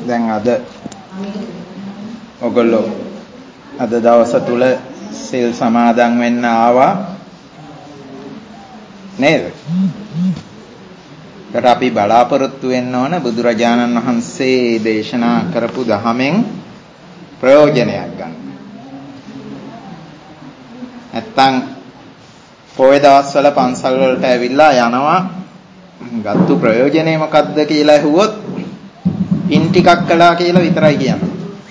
දැන් අද ඔගොල්ලෝ අද දවස තුල සිල් සමාදන් වෙන්න ආවා නේද? ඒකට අපි බලාපොරොත්තු වෙන්න ඕන බුදුරජාණන් වහන්සේ දේශනා කරපු ධහමෙන් ප්‍රයෝජනයක් ගන්න. නැත්තම් පොයේ දවස්වල පන්සල් වලට ඇවිල්ලා යනවා ගත්තු ප්‍රයෝජනේ මොකක්ද කියලා ඇහුවොත් පින් ටිකක් කළා කියලා විතරයි කියන්නේ.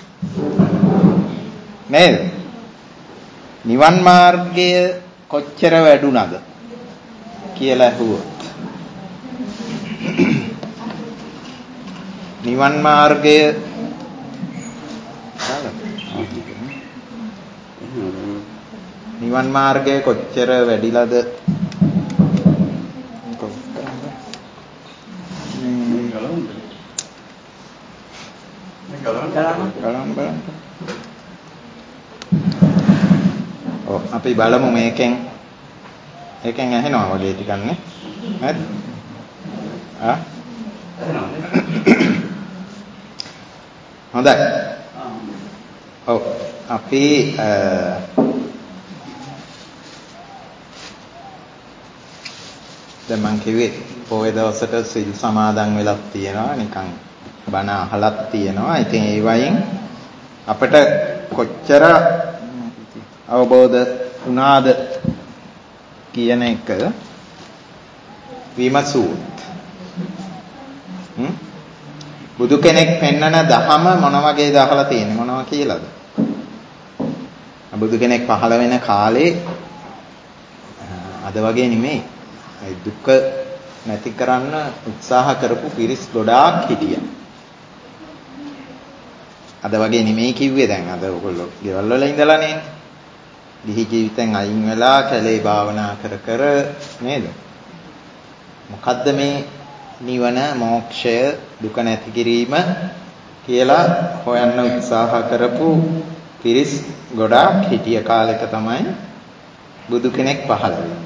නේද? නිවන් මාර්ගය කොච්චර වැඩුණද කියලා ඇහුවොත් නිවන් මාර්ගය කොච්චර වැඩිලාද අපි බලමු මේකෙන් ඇහෙනවා වගේ ටිකක් නේ හරිද හොඳයි ඔව් අපි දැන් මං කිව්වේ පොයේ දවසට සිල් සමාදන් වෙලක් තියෙනවා නිකන් බණ අහලක් තියෙනවා. ඉතින් ඒ වයින් අපිට කොච්චර අවබෝධ වුණාද කියන එක විමසුවොත් බුදු කෙනෙක් පෙන්වන ධහම මොන වගේද අහලා තියෙන්නේ මොනවා කියලාද? බුදු කෙනෙක් පහළ වෙන කාලේ අද වගේ නෙමෙයි. ඒ දුක නැති කරන්න උත්සාහ කරපු පිරිස් ගොඩාක් හිටියා. අද වගේ නෙමෙයි කිව්වේ දැන් අද ඔයගොල්ලෝ ගෙවල් වල ඉඳලානේ. දිහි ජීවිතෙන් අයින් වෙලා කැලේ භාවනා කර නේද? මොකද්ද මේ නිවන මොක්ෂය දුක නැති කිරීම කියලා හොයන්න උත්සාහ කරපු පිරිස් ගොඩාක් හිටිය කාලෙක තමයි බුදු කෙනෙක් පහළ වෙන්නේ.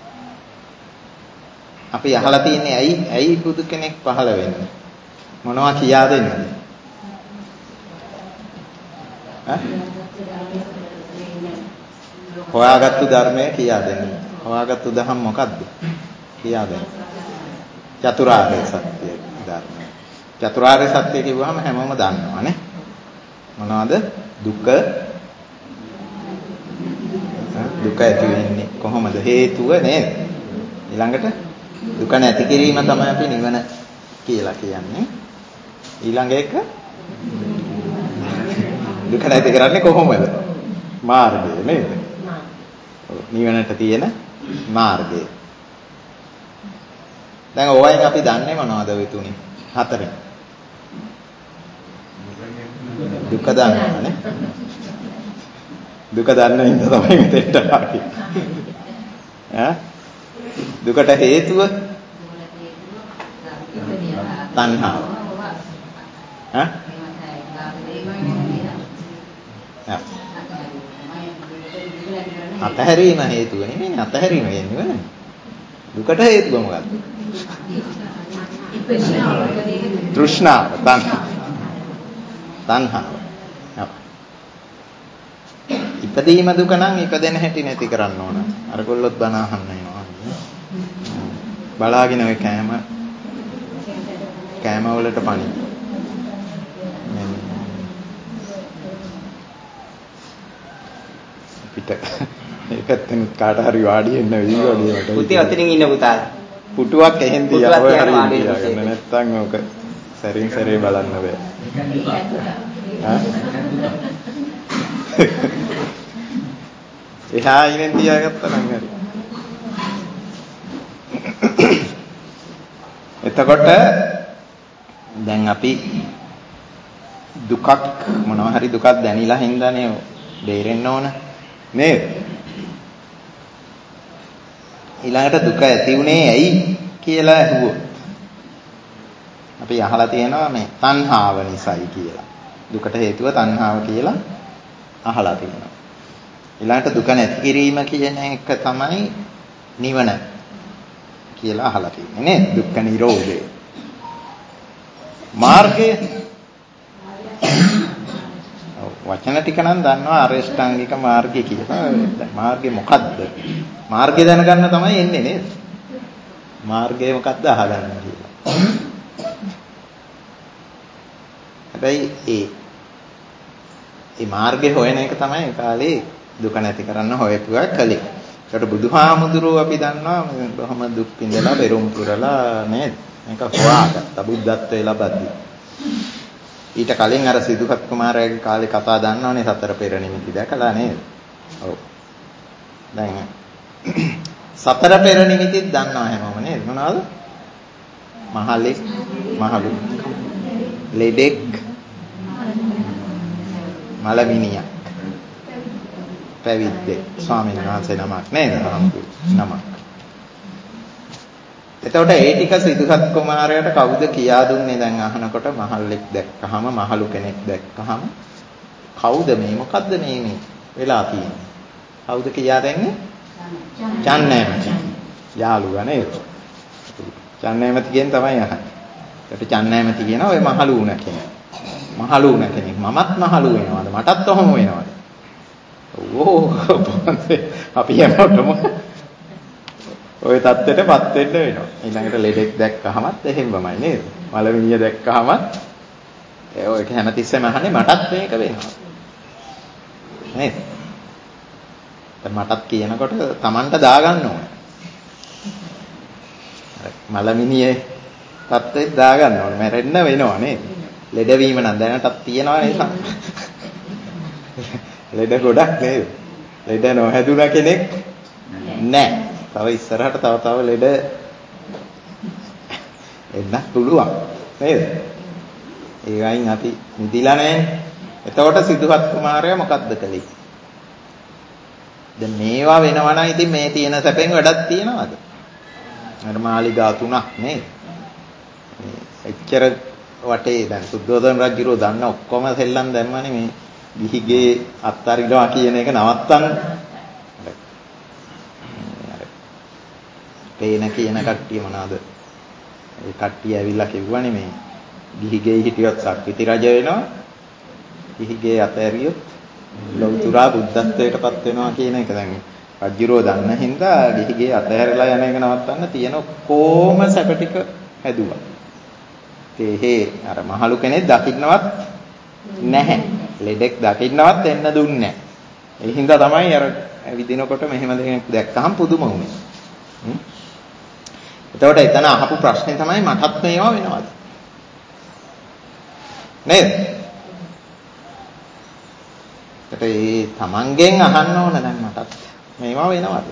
අපි අහලා තියන්නේ ඇයි බුදු කෙනෙක් පහළ වෙන්නේ? මොනවා කියා දෙන්නද? හොයාගත්තු ධර්මය කියා දෙන්න. හොයාගත්තු දහම් මොකද්ද? කියා දෙන්න. චතුරාර්ය සත්‍ය ධර්මය. චතුරාර්ය සත්‍ය කිව්වහම හැමෝම දන්නවනේ. මොනවද? දුක ඇති වෙන්නේ කොහොමද? හේතුව නේද? ඊළඟට දුක නැති කිරීම තමයි අපි නිවන කියලා කියන්නේ. ඊළඟ එක දුක නැති කරන්නේ කොහොමද? මාර්ගය නේද? නිවනට තියෙන මාර්ගය. දැන් ඕවයින් අපි දන්නේ මොනවද ඔය තුنين? හතරෙන්. දුක දන්නවනේ. දුක දන්න හින්දා තමයි මෙතෙන්ට ආවේ. දුකට හේතුව තණ්හාව. අතහැරීම හේතුව නෙමෙයි අතහැරීම කියන්නේ නේද? දුකට හේතුව මොකක්ද? තෘෂ්ණාව, තණ්හාව. ඉපදීම දුක නම් ඉපදෙන හැටි නැති කරන්න ඕන. අර කොල්ලොත් බණ අහන්න එනවා. බලාගෙන ඔය කෑම වලට පණි. පිට ඒ පැත්තෙන් කාට හරි වාඩි වෙන්න වෙයි වගේ වට. පුතේ අතරින් ඉන්න පුතා. පුටුවක් එහෙන් තියා ඔය හරි තියාගන්න නැත්තම් ඕක සැරින් සැරේ බලන්න බෑ. එහා ඉන්නේ තියාගත්තා නම් හරි. එතකොට දැන් අපි දුකක් මොනවා හරි දුකක් දැනিলা හින්දානේ බේරෙන්න ඕන නේද? ඊළඟට දුක ඇති උනේ ඇයි කියලා අහුවොත් අපි අහලා තියෙනවා මේ තණ්හාව නිසායි කියලා. දුකට හේතුව තණ්හාව කියලා අහලා තියෙනවා. ඊළඟට දුක නැති කිරීම කියන එක තමයි නිවන කියලා අහලා තියෙන්නේ නේද? දුක්ඛ නිරෝධය. මාර්ගය වචන ටික නම් දන්නවා අරියෂ්ඨාංගික මාර්ගය කියලා. දැන් මාර්ගය මොකද්ද? මාර්ගය දැනගන්න තමයි එන්නේ නේද? මාර්ගය මොකද්ද අහගන්න කියලා. හැබැයි ඒ මාර්ගය හොයන එක තමයි ඒ කාලේ දුක නැති කරන්න හොයපුවා කලේ. ඒකට බුදුහාමුදුරුවෝ අපි දන්නවා බොහොම දුක් විඳලා පෙරම් පුරලා නේද? මේක හොයාගත්තා බුද්ධත්වයේ ලබද්දී. ඊට කලින් අර සිදුහත් කුමාරයාගේ කාලේ කතා දන්නවනේ සතර පෙර නිමිති දැකලා නේද? ඔව්. දැන් සතර පෙර නිමිතිත් දන්නවා හැමෝම නේද? මොනවද? මහලෙක්, මහලු, ලෙඩෙක්, මලමිනියක්, පැවිද්දෙක්, ස්වාමීන් වහන්සේ නමක් නේද? නමක්. එතකොට ඒ ටික සිදුහත් කුමාරයාට කවුද කියා දුන්නේ දැන් අහනකොට මහල්ලෙක් දැක්කහම මහලු කෙනෙක් දැක්කහම කවුද මේ මොකද්ද මේ වෙලා තියෙන්නේ? කවුද කියා දෙන්නේ? චන්නෑමති. යාළුවා නේද? චන්නෑමතිගෙන් තමයි අහන්නේ. ඒකට චන්නෑමති කියනවා ඔය මහලු වුණ කෙනෙක්. මහලු වුණ කෙනෙක්. මමත් මහලු වෙනවද? මටත් ඔහොම වෙනවද? ඕ අපි යනකොටම ඔය தත්ත්වයටපත් වෙන්න වෙනවා. ඊළඟට ලෙඩෙක් දැක්කහමත් එහෙමමයි නේද? මලමිනිය දැක්කහමත් ඔය හැමතිස්සෙම අහන්නේ මටත් මේක වෙනවා. නේද? මටත් කියනකොට Tamanට දාගන්න ඕනේ. මලමිනියේ தත්ත්වෙත් දාගන්න ඕනේ. මැරෙන්න වෙනවා නේද? ලෙඩවීම නම් දැනටත් තියෙනවා නේද? ලෙඩ ගොඩක් නේද? ලෙඩ නොහැදුන කෙනෙක් නැහැ. තව ඉස්සරහට තව ලෙඩ එන්න පුළුවන් නේද? ඒ වයින් අපි නිදිලා නැහැ. එතකොට සිදුහත් කුමාරයා මොකද්ද කළේ? දැන් මේවා වෙනවා නම් ඉතින් මේ තියෙන සැපෙන් වැඩක් තියනවද? අර මාලිගා 3ක් නේද? එච්චර වටේ දැන් සුද්ධෝදන රජුරෝ දන්න ඔක්කොම සෙල්ලම් දැම්මනේ මේ ගිහිගේ අත්තරිනවා කියන එක නවත්තන්න. පේන කියන කට්ටිය මොනවාද? ඒ කට්ටිය ඇවිල්ලා කිව්වනේ මේ ගිහිගේ හිටියොත් සක්විති රජ වෙනවා. ගිහිගේ අතහැරියොත් ලෞතුරා බුද්ධත්වයටපත් වෙනවා කියන එක දැන් රජුරෝ දන්න හින්දා ගිහිගේ අතහැරලා යන එක නවත්තන්න තියෙන කොහොම සැප ටික හැදුවා. ඒ අර මහලු කෙනෙක් දකින්නවත් නැහැ. ලෙඩෙක් දකින්නවත් එන්න දුන්නේ නැහැ. ඒ හින්දා තමයි අර විදිනකොට මෙහෙම දෙයක් දැක්කහම පුදුම වුනේ. එතකොට එතන අහපු ප්‍රශ්නේ තමයි මටත් මේවා වෙනවද? නේද? ඒ තමන්ගෙන් අහන්න ඕන දැන් මටත් මේවා වෙනවද?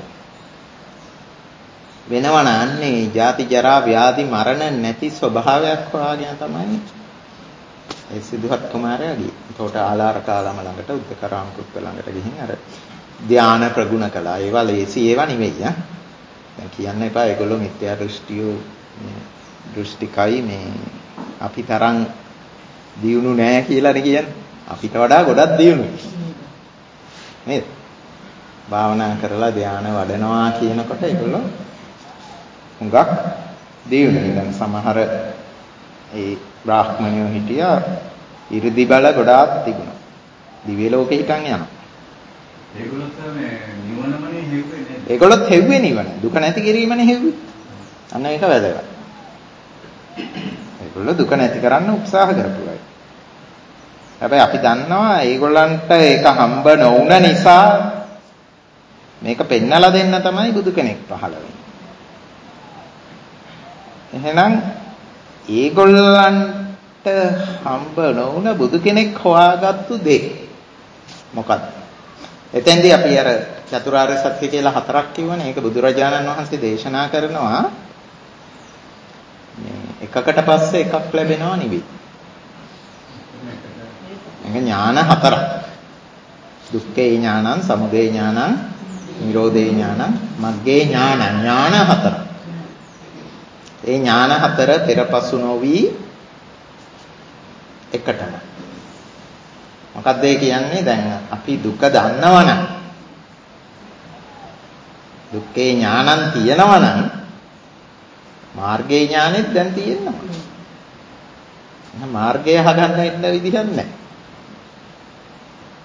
වෙනවා නන්නේ ජාති ජරා ව්‍යාධි මරණ නැති ස්වභාවයක් හොයාගෙන තමයි ඒ සිදුහත් කුමාරයාගේ. ඒකට ආලාරකාලම ළඟට උද්දකරාම පුත්ත ළඟට ගිහින් අර ධාන ප්‍රගුණ කළා. ඒවා ලේසි ඒවා නෙවෙයි ඈ. දැන් කියන්න එපා ඒගොල්ලෝ මිත්‍යා දෘෂ්ටිකයි මේ අපි තරම් දියුණු නෑ කියලානේ කියන්නේ. අපිට වඩා ගොඩක් දියුණුයි. නේද? භාවනා කරලා ධානය වඩනවා කියනකොට ඒගොල්ලෝ හුඟක් දියුණුයි. දැන් සමහර ඒ බ්‍රාහ්මණයෝ හිටියා 이르දි බල ගොඩාක් තිබුණා. දිව්‍ය ලෝකේ හිටන් යනවා. ඒගොල්ලෝ තමයි නිවනමනේ හෙව්වේ නේද? ඒගොල්ලොත් හෙව්වේ නිවන. දුක නැති කිරීමනේ හෙව්වේ. අන්න ඒක වැදගත්. ඒගොල්ලෝ දුක නැති කරන්න උත්සාහ කරපුවා. හැබැයි අපි දන්නවා ඒගොල්ලන්ට ඒක හම්බ නොවුන නිසා මේක පෙන්නලා දෙන්න තමයි බුදු කෙනෙක් පහළ වෙන්නේ. එහෙනම් ඒගොල්ලන්ට හම්බ නොවුන බුදු කෙනෙක් හොයාගත්තු දේ මොකක්ද? එතෙන්දී අපි අර චතුරාර්ය සත්‍ය කියලා හතරක් කිව්වනේ. ඒක බුදුරජාණන් වහන්සේ දේශනා කරනවා. මේ එකකට පස්සේ එකක් ලැබෙනවා නෙවෙයි. ඒක ඥාන හතරක්. දුක්ඛේ ඥානං, සමුදය ඥානං, නිරෝධේ ඥානං, මග්ගේ ඥානං. ඥාන හතරක්. ඒ ඥාන හතර පෙරපසු නොවි එකටම. මොකක්ද ඒ කියන්නේ? දැන් අපි දුක දන්නවනම් දුක්ඛේ ඥානං තියෙනවනම් මාර්ගයේ ඥානෙත් දැන් තියෙනවා. එහෙනම් මාර්ගය හදන්න ඉන්න විදිහක් නැහැ.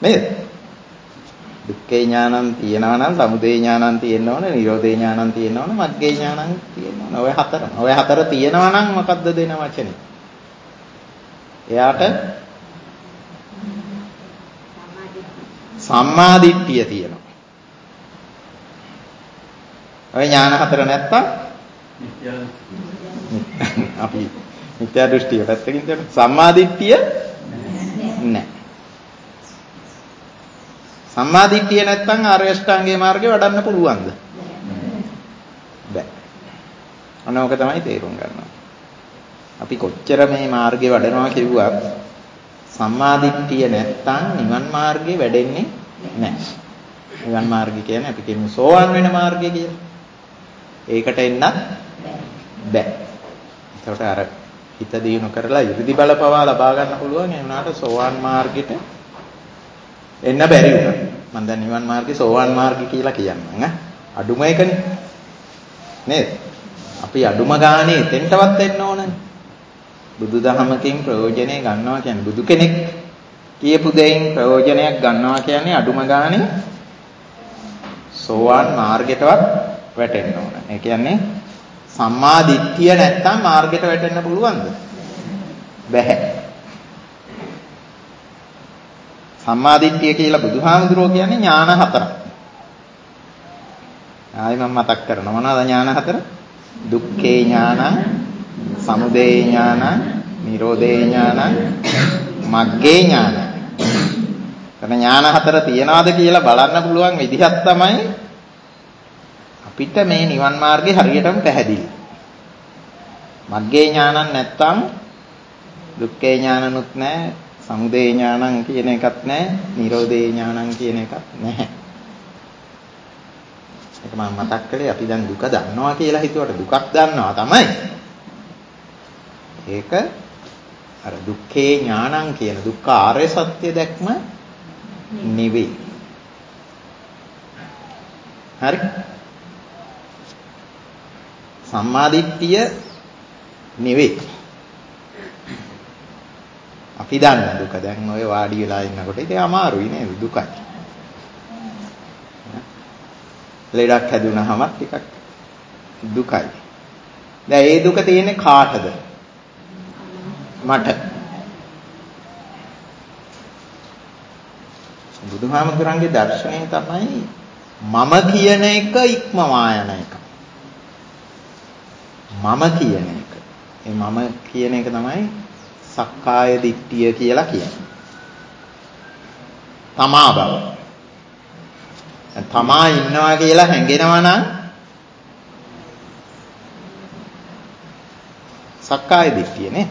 නේද? දුක්ඛේ ඥානං තියෙනවා නම් සමුදය ඥානං තියෙන්න ඕන, නිරෝධේ ඥානං තියෙන්න ඕන, මග්ගේ ඥානං තියෙන්න ඕන. ඔය හතරම. ඔය හතර තියෙනවා නම් මොකද්ද දෙන වචනේ? එයාට සම්මා දිට්ඨිය තියෙනවා. ඔය ඥාන හතර නැත්තම් අපි මිත්‍යා දෘෂ්ටිය පැත්තකින් දාන සම්මා දිට්ඨිය නැහැ. සම්මා දිට්ඨිය නැත්තම් ආර්ය අෂ්ටාංගික මාර්ගේ වඩන්න පුළුවන්ද? බෑ. අනෝක තමයි තේරුම් ගන්නවා. අපි කොච්චර මේ මාර්ගේ වඩනවා කිව්වත් සම්මා දිට්ඨිය නැත්තම් නිවන් මාර්ගේ වැඩෙන්නේ නැහැ. නිවන් මාර්ගය කියන්නේ අපි කියමු සෝවාන් වෙන මාර්ගය කියලා. ඒකට එන්නත් බෑ. ඒකට අර හිත දිනු කරලා 이르දි බල පවා ලබා ගන්න පුළුවන්. ඒ වුණාට සෝවාන් මාර්ගෙට එන්න බැරි වුණා. මම දැන් නිවන් මාර්ගේ සෝවාන් මාර්ගය කියලා කියන්නම්. අඩුම එකනේ. නේද? අපි අඩුම ගානේ එතෙන්ටවත් එන්න ඕනනේ. බුදුදහමකින් ප්‍රයෝජනෙ ගන්නවා කියන්නේ බුදු කෙනෙක් කියපු දෙයින් ප්‍රයෝජනයක් ගන්නවා කියන්නේ අඩුම ගානේ සෝවාන් මාර්ගයටවත් වැටෙන්න ඕන. ඒ කියන්නේ සම්මා දිට්ඨිය නැත්තම් මාර්ගයට වැටෙන්න පුළුවන්ද? බැහැ. සම්මා දිට්ඨිය කියලා බුදුහාමුදුරුවෝ කියන්නේ ඥාන හතරක්. ආයි මම මතක් කරනවා මොනවද ඥාන හතර? දුක්ඛේ ඥානං, සමුදය ඥානං, නිරෝධේ ඥානං, මග්ගේ ඥානං. තන ඥාන හතර තියනවාද කියලා බලන්න පුළුවන් විදිහක් තමයි අපිට මේ නිවන් මාර්ගේ හරියටම පැහැදිලි. මග්ගේ ඥානං නැත්තම් දුක්ඛේ ඥානනුත් නැහැ, සමුදය ඥානං කියන එකත් නැහැ, නිරෝධේ ඥානං කියන එකත් නැහැ. ඒක මම මතක් කළේ අපි දැන් දුක දන්නවා කියලා හිතුවට දුකක් දන්නවා තමයි. ඒක අර දුක්ඛේ ඥානං කියන දුක්ඛ ආර්ය සත්‍ය දැක්ම නෙවෙයි. හරි? සම්මාදිට්ඨිය නෙවෙයි. අපි දන්න දුක දැන් ඔය වාඩි වෙලා ඉන්නකොට ඒක අමාරුයි නේද? දුකයි. ලෙඩක් හැදුනහම ටිකක් දුකයි. දැන් ඒ දුක තියෙන්නේ කාටද? මට. බුදුහාමුදුරන්ගේ දර්ශනය තමයි මම කියන එක ඉක්මවා යන එක. මම කියන එක. ඒ මම කියන එක තමයි සක්කාය දිට්ඨිය කියලා කියන්නේ. තමා බව. තමා ඉන්නවා කියලා හැඟෙනවා නම් සක්කාය දිට්ඨිය නේ.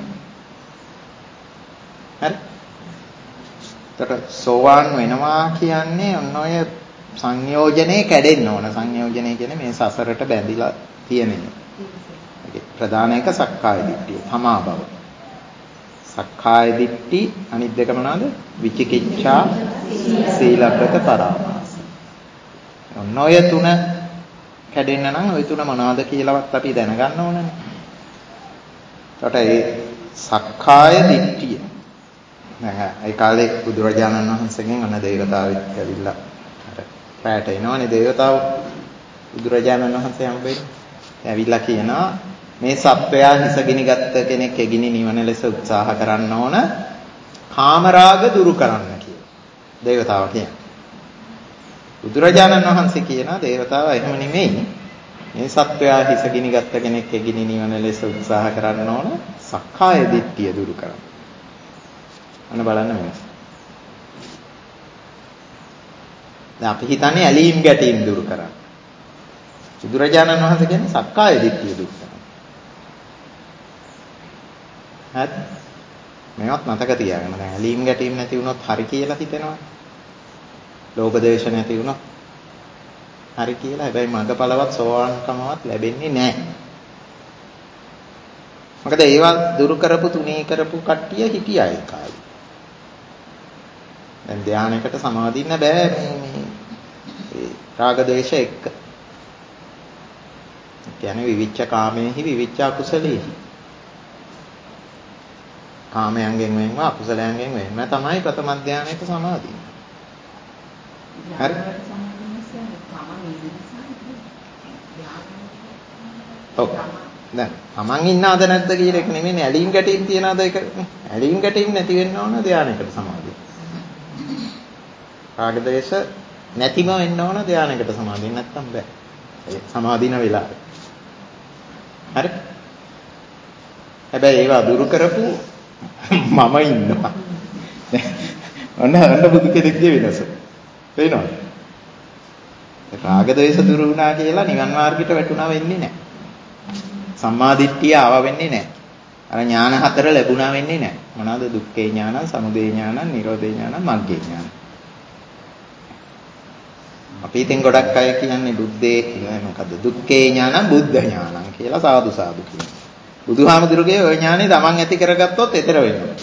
හරි. එතකොට සෝවාන් වෙනවා කියන්නේ ඔන්න ඔය සංයෝජනේ කැඩෙන්න ඕන. සංයෝජනේ කියන්නේ මේ සසරට බැඳිලා තියෙන එක. ඒකේ ප්‍රධාන එක සක්කාය දිට්ඨිය, තමා බව. සක්කාය දිට්ඨි අනිත් දෙක මොනවාද? විචිකිච්ඡා, සීලබ්බත පරාමාස. ඔන්න ඔය තුන කැඩෙන්න නම් ඔය තුන මොනවද කියලාවත් අපි දැනගන්න ඕනනේ. එතකොට ඒ සක්කාය දිට්ඨිය නෑ ඒ කාලේ බුදුරජාණන් වහන්සේගෙන් අන්න දේවතාවෙක් ඇවිල්ලා අර පැයට එනවනේ දේවතාවෝ බුදුරජාණන් වහන්සේ හම්බෙන්නේ. ඇවිල්ලා කියනවා මේ සත්වයා හිස ගිනිගත් කෙනෙක් එගිනි නිවන ලෙස උත්සාහ කරන්න ඕන කාමරාග දුරු කරන්න කියලා. දේවතාවා කියනවා. බුදුරජාණන් වහන්සේ කියනවා දේවතාවා එහෙම නෙමෙයි. මේ සත්වයා හිස ගිනිගත් කෙනෙක් එගිනි නිවන ලෙස උත්සාහ කරන්න ඕන සක්කාය දිට්ඨිය දුරු කරන්න. අන්න බලන්න වෙනස. දැන් අපි හිතන්නේ ඇලීම් ගැටීම් දුරු කරන්න. බුදුරජාණන් වහන්සේ කියන්නේ සක්කාය දිට්ඨිය දුරු කරන්න. හරි? මේවත් මතක තියාගන්න. දැන් ඇලීම් ගැටීම් නැති වුණොත් හරි කියලා හිතෙනවා. ලෝභ දේශ නැති වුණොත් හරි කියලා. හැබැයි මඟපලවත් සෝවාන්කමවත් ලැබෙන්නේ නැහැ. මොකද ඒවා දුරු කරපු තුනී කරපු කට්ටිය හිටියා ඒ කාලේ. දැන් ධානයකට සමාදින්න බෑ මේ රාග දේශ එක්ක. කියන්නේ විවිච්ඡ කාමේහි විවිච්ඡ අකුසලේහි. කාමයන්ගෙන් වෙන්ව අකුසලයන්ගෙන් වෙන්ව තමයි ප්‍රථම ධානයට සමාදින්නේ. හරි. ඔව්. දැන් තමන් ඉන්නවද නැද්ද කියන එක නෙමෙයි ඇලීම් ගැටීම් තියනවද ඒක නේ. ඇලීම් ගැටීම් නැති වෙන්න ඕන ධානයකට සමාධිය. රාග දේශ නැතිම වෙන්න ඕන ධානයකට සමාධිය නැත්තම් බෑ. ඒ සමාධින වෙලාවට. හරි. හැබැයි ඒවා දුරු කරපු මම ඉන්නවා. අන්න බුදු කෙනෙක්ගේ වෙනස. පේනවද? රාග දේශ දුරු වුණා කියලා නිවන් මාර්ගයට වැටුණා වෙන්නේ නැහැ. සම්මා දිට්ඨිය ආව වෙන්නේ නැහැ. අර ඥාන හතර ලැබුණා වෙන්නේ නැහැ. මොනවාද? දුක්ඛේ ඥානං, සමුදය ඥානං, නිරෝධේ ඥානං, මග්ගේ ඥානං. අපි ඉතින් ගොඩක් අය කියන්නේ බුද්දේ මොකද්ද? දුක්ඛේ ඥානං, බුද්ධ ඥානං කියලා සාදු සාදු කියනවා. බුදුහාමුදුරුගේ ওই ඥානෙ තමන් ඇති කරගත්තොත් ඈතර වෙනවා.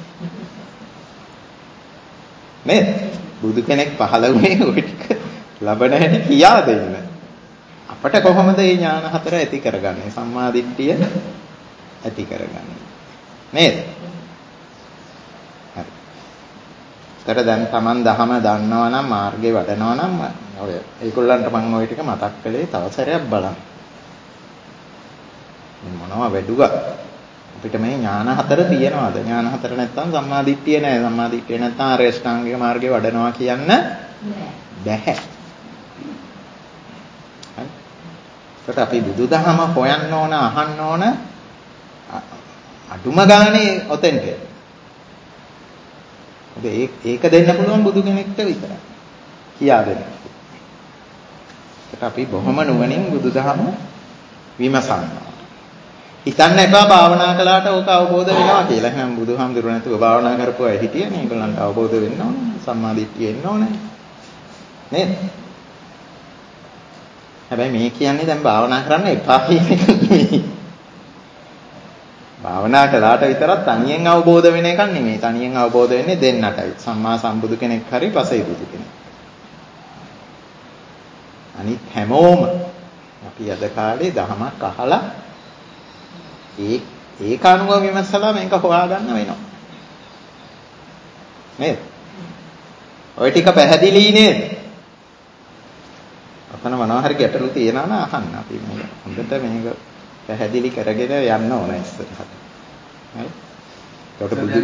නේද? බුදු කෙනෙක් පහළ වුණේ ওই ටික ලබන හැටි කියා දෙන්න. අපට කොහොමද මේ ඥාන හතර ඇති කරගන්නේ? සම්මා දිට්ඨිය ඇති කරගන්නේ. නේද? හරි. ඒතර දැන් Taman දහම දන්නවා නම් මාර්ගේ වඩනවා නම් ඔය ඒගොල්ලන්ට මම ওই ටික මතක් කළේ තව සැරයක් බලන්න. මොනවා වැඩුවා? අපිට මේ ඥාන හතර තියෙනවද? ඥාන හතර නැත්නම් සම්මා දිට්ඨිය නැහැ. සම්මා දිට්ඨිය නැත්නම් ආර්ය අෂ්ටාංගික මාර්ගේ වඩනවා කියන්න බැහැ. ඒකට අපි බුදුදහම හොයන්න ඕන, අහන්න ඕන අඩුම ගානේ ඔතෙන්ට. ඒක දෙන්න පුළුවන් බුදු කෙනෙක්ට විතරයි. කියා දෙන්න. ඒකට අපි බොහොම නුවණින් බුදුදහම විමසන්න. හිතන්න එපා භාවනා කළාට ඕක අවබෝධ වෙනවා කියලා. එහෙනම් බුදුහාමුදුරුවෝ නැතුව භාවනා කරපු අය හිටියනේ. ඒගොල්ලන්ට අවබෝධ වෙන්න ඕනේ. සම්මා දිට්ඨිය එන්න ඕනේ. නේද? හැබැයි මේ කියන්නේ දැන් භාවනා කරන්න එපා කියන එක නෙමෙයි. භාවනා කළාට විතරක් තනියෙන් අවබෝධ වෙන එකක් නෙමෙයි. තනියෙන් අවබෝධ වෙන්නේ දෙන්නටයි. සම්මා සම්බුදු කෙනෙක් හරි පසේ බුදු කෙනෙක්. අනිත් හැමෝම අපි අද කාලේ දහමක් අහලා ඒක අනුව විමසලා මේක හොයාගන්න වෙනවා. නේද? ඔය ටික පැහැදිලි නේද? අතන මොනවා හරි ගැටලු තියෙනවා නම් අහන්න. අපි මේක හොඳට මේක පැහැදිලි කරගෙන යන්න ඕන ඉස්සරහට. හරි? ඒකට බුදු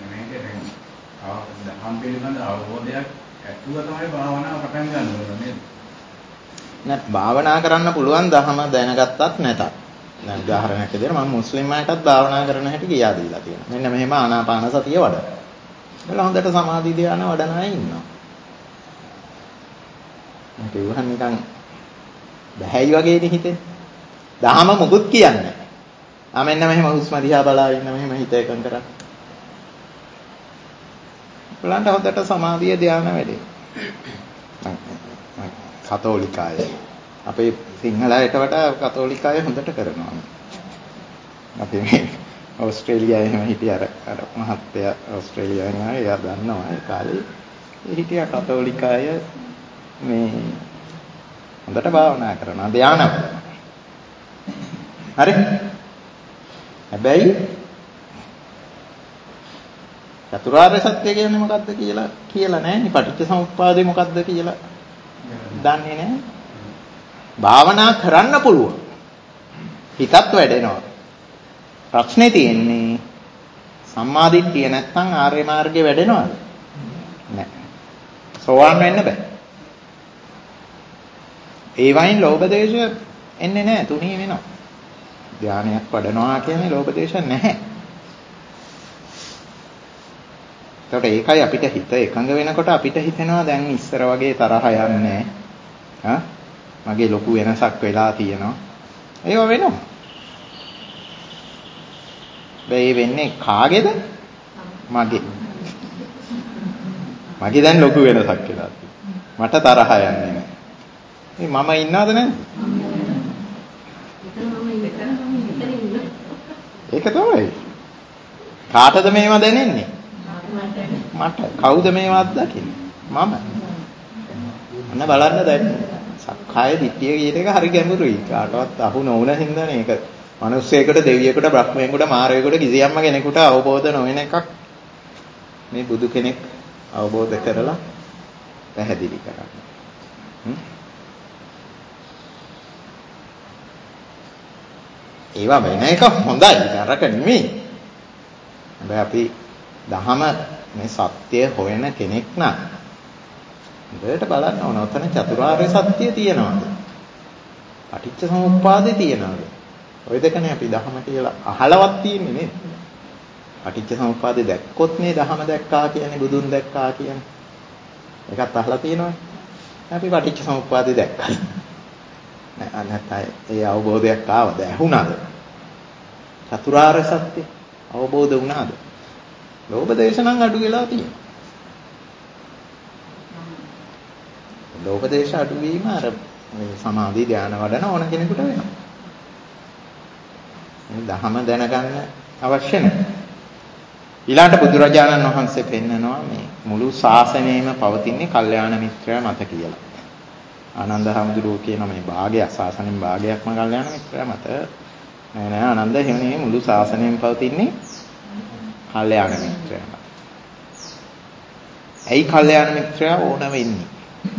දහම් පිළිබඳ අවබෝධයක් ඇතුව තමයි භාවනාව පටන් ගන්න ඕනේ නේද? නෑ භාවනා කරන්න පුළුවන් දහම දැනගත්තත් නැතත්. දැන් උදාහරණයක් විදිහට මම මුස්ලිම් අයටත් භාවනා කරන හැටි කියා දීලා තියෙනවා. මෙන්න මෙහෙම ආනාපාන සතිය වඩ. ඒලා හොඳට සමාධි ධ්‍යාන වඩන අය ඉන්නවා. මට උහන් නිකන් බැහැයි වගේනේ හිතෙන්නේ. දහම මොකුත් කියන්නේ. මෙන්න මෙහෙම හුස්ම දිහා බලා ඉන්න මෙහෙම හිත එකඟ කරා. බලන්න හොඳට සමාධිය ධ්‍යාන වැඩේ. කතෝලිකය. අපේ සිංහලයට වඩා කතෝලිකය හොඳට කරනවා. අපි මේ ඕස්ට්‍රේලියාවේ එහෙම හිටිය අර මහත්තයා ඕස්ට්‍රේලියාවෙන් ආවේ එයා දන්නවා ඒ කාලේ හිටියා කතෝලිකය මේ හොඳට භාවනා කරනවා ධානය. හරි? හැබැයි චතුරාර්ය සත්‍ය කියන්නේ මොකද්ද කියලා නැහැ. පටිච්චසමුප්පාදේ මොකද්ද කියලා දන්නේ නැහැ. භාවනා කරන්න පුළුවන්. හිතත් වැඩෙනවා. ප්‍රශ්නේ තියෙන්නේ සම්මා දිට්ඨිය නැත්නම් ආර්ය මාර්ගේ වැඩෙනවද? නැහැ. සෝවාන් වෙන්න බෑ. ඒ වයින් ලෝභ දේශ එන්නේ නැහැ. තුනී වෙනවා. ධානයක් වඩනවා කියන්නේ ලෝභ දේශ නැහැ. ඒකට ඒකයි අපිට හිත එකඟ වෙනකොට අපිට හිතෙනවා දැන් ඉස්සර වගේ තරහ යන්නේ නැහැ. මගේ ලොකු වෙනසක් වෙලා තියෙනවා. ඒව වෙනවා. මේ වෙන්නේ කාගේද? මගේ. මගේ දැන් ලොකු වෙනසක් වෙලා තියෙනවා. මට තරහ යන්නේ නැහැ. මම ඉන්නවද නැද්ද? ඒක තමයි. කාටද මේවා දැනෙන්නේ? මට. කවුද මේවා අත්දකින්නේ? මම. අන්න බලන්න දැන් සක්කාය දිට්ඨිය කියන එක හරි ගැඹුරුයි. කාටවත් අහු නොවුන හින්දානේ ඒක. මිනිස්සෙකුට, දෙවියෙකුට, බ්‍රහ්මයෙකුට, මාරයෙකුට කිසියම්ම කෙනෙකුට අවබෝධ නොවන එකක්. මේ බුදු කෙනෙක් අවබෝධ කරලා පැහැදිලි කරන්න. ඒවා වෙන එක හොඳයි නරක නෙමෙයි. හැබැයි අපි දහම මේ සත්‍ය හොයන කෙනෙක් නම් හොඳට බලන්න ඕන. ඔතන චතුරාර්ය සත්‍ය තියෙනවද? පටිච්ච සමුප්පාදේ තියෙනවද? ওই දෙකනේ අපි දහම කියලා අහලවත් තියෙන්නේ නේද? පටිච්ච සමුප්පාදේ දැක්කොත් නේ දහම දැක්කා කියන්නේ, බුදුන් දැක්කා කියන්නේ. ඒකත් අහලා තියෙනවනේ. අපි පටිච්ච සමුප්පාදේ දැක්කා. නැත්නම් ඒ අවබෝධයක් ආවද? ඇහුණාද? චතුරාර්ය සත්‍ය අවබෝධ වුණාද? ලෝභ දේශ නම් අඩු වෙලා තියෙනවා. ලෝභ දේශ අඩු වීම අර මේ සමාධි ධානය වඩන ඕන කෙනෙකුට වෙනවා. මේ ධහම දැනගන්න අවශ්‍ය නැහැ. ඊළාට බුදුරජාණන් වහන්සේ පෙන්නනවා මේ මුළු ශාසනයම පවතින්නේ කල්යාණ මිත්‍රයා මත කියලා. ආනන්ද හැමදුරෝ කියන මේ භාගයක් ශාසනයෙන් භාගයක්ම කල්යාණ මිත්‍රයා මත. නෑ ආනන්ද එහෙමනේ මුළු ශාසනයම පවතින්නේ කල්යාණ මිත්‍රයා මත. ඇයි කල්යාණ මිත්‍රයා ඕන වෙන්නේ?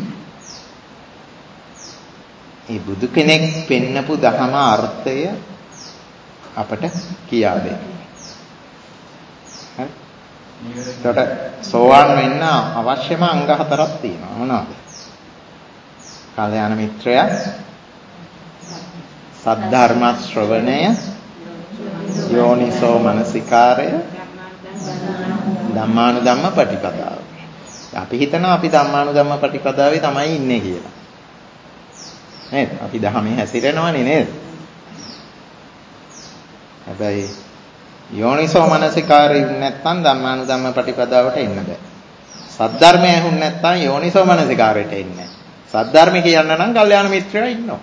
ඒ බුදු කෙනෙක් පෙන්නපු ධහම අර්ථය අපට කියා දෙන්න. හරි? ඒකට සෝවාන් වෙන්න අවශ්‍යම අංග 4ක් තියෙනවා. මොනවාද? කල්යාණ මිත්‍රයා, සද්ධර්ම ශ්‍රවණය, යෝනිසෝ මනසිකාරය, ධම්මානුධම්ම පටිපදාව. අපි හිතනවා අපි ධම්මානුධම්ම පටිපදාවේ තමයි ඉන්නේ කියලා. නේද? අපි ධහමේ හැසිරෙනවනේ නේද? හැබැයි යෝනිසෝ මනසිකාරය නැත්නම් ධම්මානුධම්ම පටිපදාවට එන්න බෑ. සද්ධර්මය ඇහුන් නැත්නම් යෝනිසෝ මනසිකාරයට එන්නේ නැහැ. සද්ධර්ම කියන්න නම් කල්යාණ මිත්‍රයා ඉන්නවා.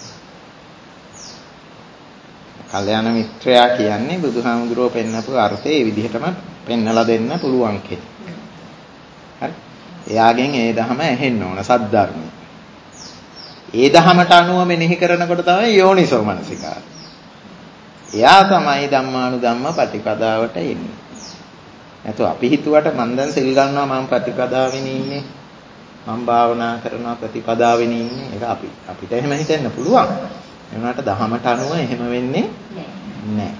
කල්යාණ මිත්‍රයා කියන්නේ බුදුහාමුදුරුවෝ පෙන්නපු අර්ථය ඒ විදිහටම පෙන්නලා දෙන්න පුළුවන් කෙනෙක්. හරි? එයාගෙන් ඒ ධහම ඇහෙන්න ඕන සද්ධර්මය. ඒ ධහමට අනුව මෙනෙහි කරනකොට තමයි යෝනිසෝ මනසිකාරය. එයා තමයි ධම්මානුධම්ම ප්‍රතිපදාවට එන්නේ. නැතු අපි හිතුවට මම දැන් සිල් ගන්නවා මම ප්‍රතිපදාවෙන් ඉන්නේ. මම භාවනා කරනවා ප්‍රතිපදාවෙන් ඉන්නේ. ඒක අපිට එහෙම හිතෙන්න පුළුවන්. ඒ වුණාට ධහමට අනුව එහෙම වෙන්නේ නැහැ.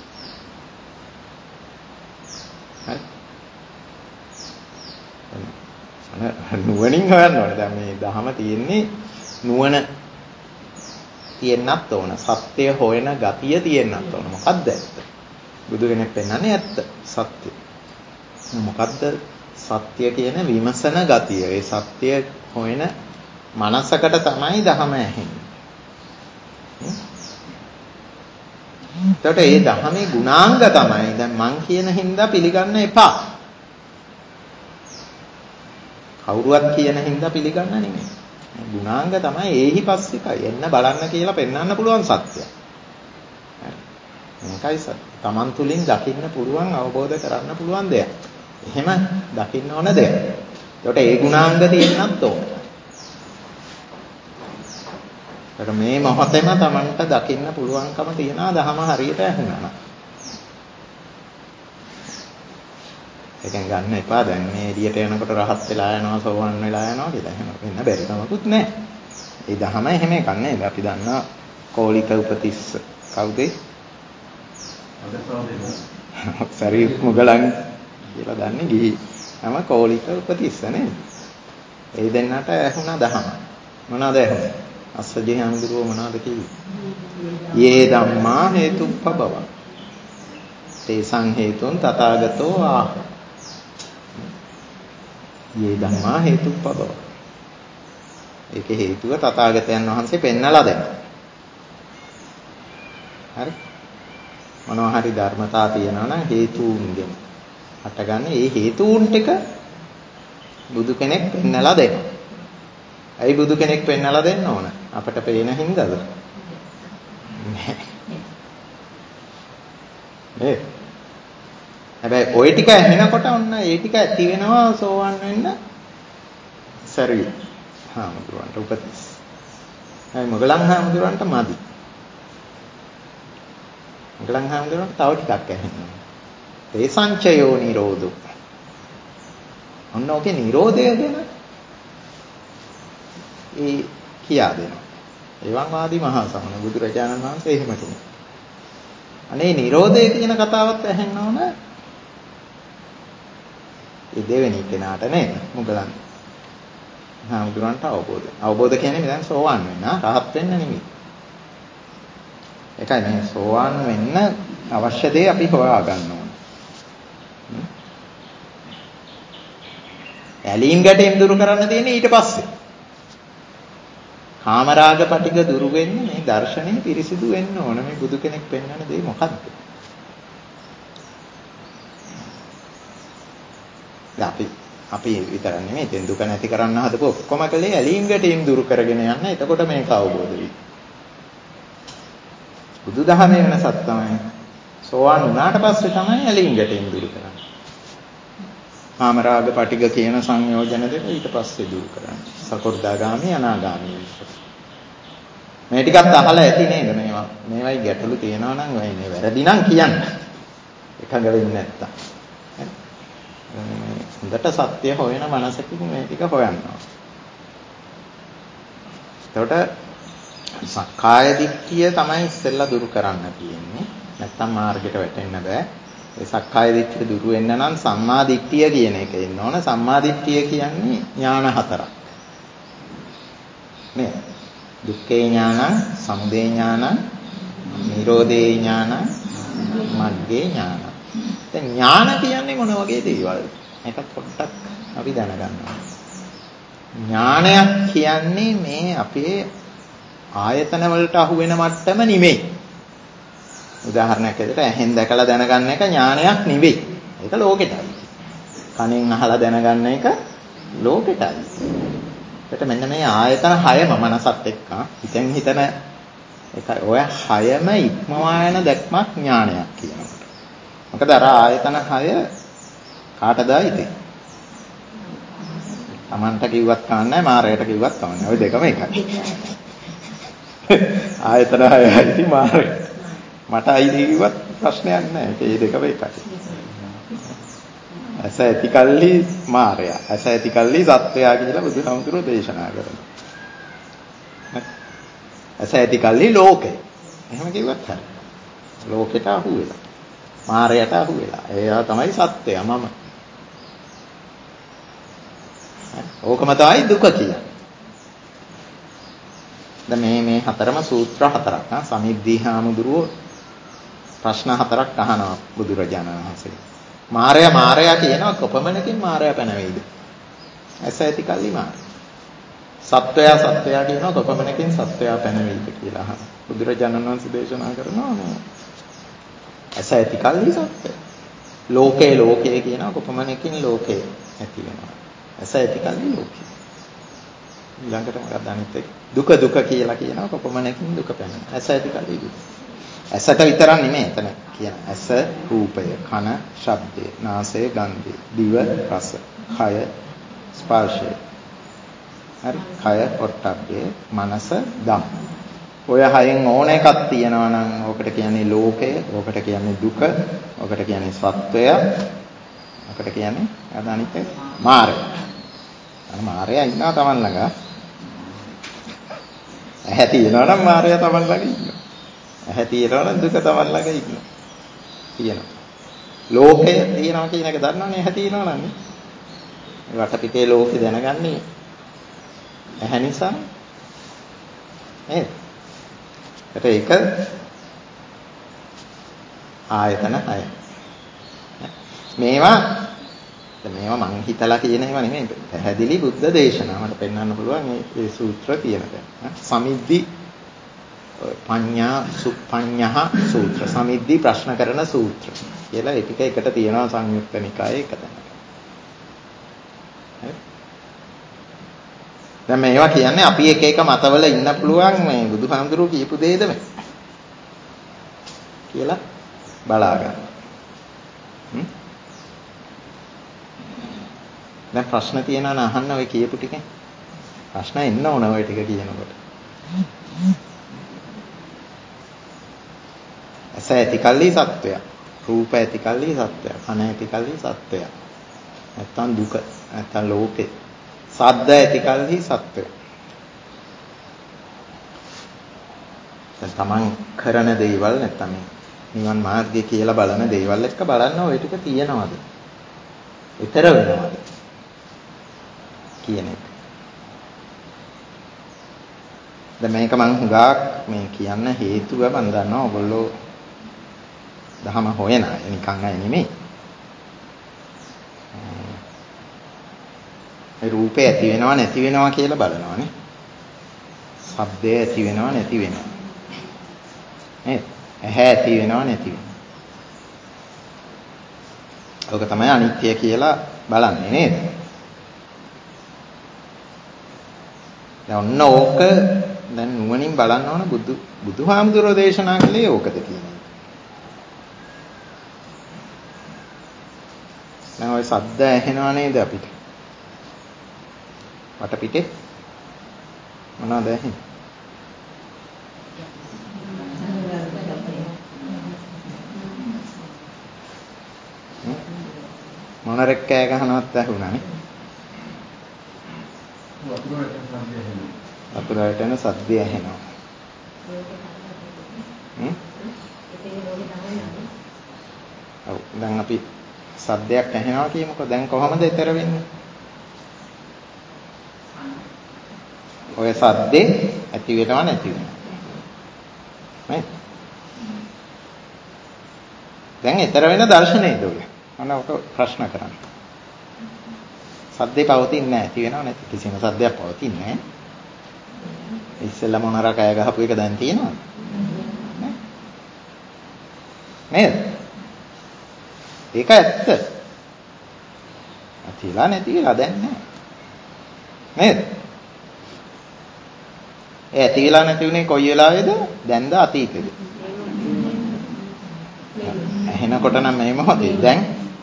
හරි. නුවණින් හොයන්න ඕනේ. දැන් මේ ධහම තියෙන්නේ නුවණ තියෙන්නත් ඕන. සත්‍ය හොයන ගතිය තියෙන්නත් ඕන. මොකද්ද ඇත්ත? බුදු කෙනෙක් පෙන්නන්නේ ඇත්ත. සත්‍ය. මොකද්ද සත්‍ය කියන විමසන ගතිය? ඒ සත්‍ය හොයන මනසකට තමයි ධහම ඇහෙන්නේ. එතකොට මේ ධහමේ ගුණාංග තමයි දැන් මං කියන හින්දා පිළිගන්න එපා. කවුරුවත් කියන හින්දා පිළිගන්න නෙමෙයි. ගුණාංග තමයි ඒහි පස්සිකයි එන්න බලන්න කියලා පෙන්වන්න පුළුවන් සත්‍යය. මේකයි සත්‍ය. Taman තුලින් දකින්න පුළුවන් අවබෝධ කරන්න පුළුවන් දෙයක්. එහෙම දකින්න ඕන දෙයක්. ඒකට ඒ ගුණාංග තියෙන්නත් ඕන. ඒකට මේ මොහොතේම Tamanට දකින්න පුළුවන්කම තියනවා දහම හරියට ඇහුණා. ඒකෙන් ගන්න එපා දැන් මේ එළියට යනකොට රහත් වෙලා යනවා සෝවන් වෙලා යනවා කියලා. එහෙම වෙන්න බැරි කමකුත් නැහැ. ඒ දහම එහෙම එකක් නේද? අපි දන්නා කෝලික උපතිස්ස කවුද? සරි මුගලන් කියලා දන්නේ ගිහි. නම කෝලික උපතිස්ස නේද? ඒ දෙන්නට ඇහුණා දහම. මොනවාද ඇහුනේ? අස්සජේ හඳුරුව මොනවාද කිව්වේ? යේ ධම්මා හේතුප්පබව. තේසං හේතුන් තථාගතෝ ආහ. යේ ධම්මා හේතුප්පබව. ඒකේ හේතුව තථාගතයන් වහන්සේ පෙන්නලා දෙනවා. හරි? මොනවා හරි ධර්මතා තියෙනවා නම් හේතුන්ගෙන් හටගන්නේ ඒ හේතුන් ටික බුදු කෙනෙක් පෙන්නලා දෙනවා. ඇයි බුදු කෙනෙක් පෙන්නලා දෙන්න ඕන? අපට පේන හින්දාද? නෑ. හැබැයි ওই ටික ඇහෙනකොට ඔන්න ඒ ටික ඇති වෙනවා සෝවන් වෙන්න සරිය. හාමුදුරන්ට උපතිස්. ඒ මොගලන් හාමුදුරන්ට මදි. මොගලන් හාමුදුරන්ට තව ටිකක් ඇහෙනවා. ඒ සංචයෝ නිරෝධෝ. ඔන්න ඔකේ නිරෝධය ගැන ඒ කියා දෙනවා. එවන් වාදී මහා සමන බුදුරජාණන් වහන්සේ එහෙම කෙනෙක්. අනේ නිරෝධය කියන කතාවත් ඇහෙන්න ඕන. ඒ දෙවෙනි කෙනාට නේද? මුගලන්. හාමුදුරන්ට අවබෝධය. අවබෝධ කියන්නේ දැන් සෝවාන් වෙන්න, රහත් වෙන්න නෙමෙයි. ඒකයි මේ සෝවාන් වෙන්න අවශ්‍ය දේ අපි හොයා ගන්න ඕන. ඇලීම් ගැටීම් දුරු කරන්න තියෙන්නේ ඊට පස්සේ. කාමරාග පටිග දුරු වෙන්නේ මේ දර්ශනේ පිරිසිදු වෙන්න ඕන. මේ බුදු කෙනෙක් පෙන්වන දේ මොකක්ද? අපි විතර නෙමෙයි දැන් දුක නැති කරන්න හදපු ඔක්කොම කලේ ඇලීම් ගැටීම් දුරු කරගෙන යන්න. එතකොට මේක අවබෝධ වෙයි. බුදුදහමේ වෙනසක් තමයි සෝවාන් වුණාට පස්සේ තමයි ඇලීම් ගැටීම් දුරු කරන්නේ. කාමරාග පටිග කියන සංයෝජන දෙක ඊට පස්සේ දුරු කරන්නේ. සකෝර්දාගාමි අනාගාමි විශ්ව. මේ ටිකත් අහලා ඇති නේද මේවා? මේවයි ගැටලු තියෙනවා නම් වෙන්නේ වැරදි නම් කියන්න. එකඟ වෙන්නේ නැත්තම්. හොඳට සත්‍ය හොයන මනසකින් මේ ටික හොයනවා. එතකොට සක්කාය දිට්ඨිය තමයි ඉස්සෙල්ලා දුරු කරන්න තියෙන්නේ. නැත්තම් මාර්ගයට වැටෙන්න බෑ. ඒ සක්කාය දිට්ඨිය දුරු වෙන්න නම් සම්මා දිට්ඨිය කියන එක එන්න ඕන. සම්මා දිට්ඨිය කියන්නේ ඥාන හතරක්. නේ. දුක්ඛේ ඥානං, සමුදය ඥානං, නිරෝධේ ඥානං, මග්ගේ ඥානං. දැන් ඥාන කියන්නේ මොන වගේ දේවල්ද? මේක පොඩ්ඩක් අපි දැනගන්න ඕනේ. ඥානයක් කියන්නේ මේ අපේ ආයතන වලට අහු වෙන මට්ටම නෙමෙයි. උදාහරණයක් ඇරෙට ඇහෙන් දැකලා දැනගන්න එක ඥානයක් නෙවෙයි. ඒක ලෝකෙටයි. කනෙන් අහලා දැනගන්න එක ලෝකෙටයි. ඒකට මෙන්න මේ ආයතන හයම මනසත් එක්ක හිතෙන් හිතන එක ඔය හයම ඉක්මවා යන දැක්මක් ඥානයක් කියනවා. මොකද අර ආයතන හය කාටද අයිති? Tamanට කිව්වත් කමන්නේ මාරයට කිව්වත් කමන්නේ. ඔය දෙකම එකයි. ආයතන හය අයිති මාරයට. මට අයිති කිව්වත් ප්‍රශ්නයක් නැහැ. ඒ දෙකම එකයි. ඇස ඇති කල්ලි මාරයා. ඇස ඇති කල්ලි සත්වයා කියලා බුදුහාමුදුරුවෝ දේශනා කරනවා. ඇස ඇති කල්ලි ලෝකේ. එහෙම කිව්වත් හරි. ලෝකෙට අහු වෙලා. මාරයට අහු වෙලා. ඒවා තමයි සත්වයා මම. ඕකම තමයි දුක කියන්නේ. දැන් මේ හතරම සූත්‍ර හතරක් නා සමිද්දී හාමුදුරුවෝ ප්‍රශ්න හතරක් අහනවා බුදුරජාණන් වහන්සේ. මාරයා කියනවා කොපමණකින් මාරයා පැනවෙයිද? ඇස ඇති කල්ලි මාරය. සත්වයා කියනවා කොපමණකින් සත්වයා පැනවෙයිද කියලා අහනවා. බුදුරජාණන් වහන්සේ දේශනා කරනවා මේ ඇස ඇති කල්ලි සත්වය. ලෝකේ කියනවා කොපමණකින් ලෝකේ ඇති වෙනවා. ඇස ඇති කල්ලි ලෝකේ. ඊළඟට මොකක්ද අනිත් එක? දුක කියලා කියනවා කොපමණකින් දුක පැනෙනවා. ඇස ඇති කල්ලි දුක. ඇසට විතරක් නෙමෙයි එතන කියන. ඇස රූපය, කන ශබ්දය, නාසය ගන්ධය, දිව රස, කය ස්පර්ශය. හරි? කය පොට්ටබ්බය, මනස ධම්ම. ඔය හයෙන් ඕන එකක් තියෙනවා නම් ඕකට කියන්නේ ලෝකය, ඕකට කියන්නේ දුක, ඕකට කියන්නේ සත්වය, ඕකට කියන්නේ අනිත් එක මාරය. මාරයා ඉන්නවා Taman ළඟ. ඇහැ තියෙනවා නම් මාරයා Taman ළඟ ඉන්නවා. ඇහැ තියෙනවා නම් දුක Taman ළඟ ඉන්නවා. තියෙනවා. ලෝකය තියෙනවා කියන එක දන්නවනේ ඇහැ තියෙනවා නම්. මේ වටපිටේ ලෝකේ දැනගන්නේ ඇහැ නිසා. නේද? ඒක ආයතන 6. මේවා මං හිතලා කියන ඒවා නෙමෙයි. පැහැදිලි බුද්ධ දේශනා. මට පෙන්වන්න පුළුවන් මේ සූත්‍ර තියෙන තැන. සමිද්දි පඤ්ඤහ සූත්‍ර. සමිද්දි ප්‍රශ්න කරන සූත්‍ර කියලා ඒ ටික එකට තියෙනවා සංයුක්ත නිකායේ එක තැනක. දැන් මේවා කියන්නේ අපි එක මතවල ඉන්න පුළුවන් මේ බුදුහාමුදුරුවෝ කියපු දෙයද මේ කියලා බලා ගන්න. දැන් ප්‍රශ්න තියෙනවා නම් අහන්න ඔය කියපු ටිකෙන්. ප්‍රශ්න එන්න ඕන ඔය ටික කියනකොට. ඇස ඇති කල්ලි සත්වය. රූප ඇති කල්ලි සත්වය. කන ඇති කල්ලි සත්වය. නැත්තම් දුක. නැත්තම් ලෝකේ. සද්ද ඇති කල්හි සත්වය. තමන් කරන දේවල් නැත්නම් නිවන් මාර්ගය කියලා බලන දේවල් එක්ක බලන්න ওই ටික තියෙනවද? ඊතර වෙනවද? කියන එක. දැන් මේක මම හුඟක් මේ කියන්න හේතුව මම දන්නවා ඔයගොල්ලෝ දහම හොයන අය නිකන් අය නෙමෙයි. ඒ රූපේ ඇති වෙනව නැති වෙනවා කියලා බලනවානේ. ශබ්දය ඇති වෙනව නැති වෙනවා. ඇහැ ඇති වෙනව නැති වෙනවා. ඔක තමයි අනිත්‍ය කියලා බලන්නේ නේද? දැන් ඔන්න ඕක දැන් නුවණින් බලන්න ඕන බුදුහාමුදුරෝ දේශනා කළේ ඕකද කියන එක. දැන් ওই ශබ්ද ඇහෙනව නේද අපිට? වටපිටේ මොනවද ඇහෙන්නේ? මොනරෙක් කෑ ගහනවත් ඇහුණානේ. වතුරට එන සද්දය ඇහෙනවා. ඔව් දැන් අපි සද්දයක් ඇහෙනවා කියමුකෝ. දැන් කොහොමද ඊතර වෙන්නේ? ඔය සද්දේ ඇති වෙනව නැති වෙනව. නේද? දැන් ඊතර වෙන දර්ශනයද ඔය? අන්න ඔක ප්‍රශ්න කරන්න. සද්දේ පවතින්නේ නැහැ. ඇති වෙනව නැති කිසිම සද්දයක් පවතින්නේ නැහැ. ඉස්සෙල්ලා මොනරා කය ගහපු එක දැන් තියෙනවද? නේද? ඒක ඇත්ත. ඇතිලා නැතිලා දැන් නැහැ. නේද? ඒ ඇතිලා නැති උනේ කොයි වෙලාවේද? දැන්ද අතීතේද? ඇහෙනකොට නම් මේ මොහොතේ දැන්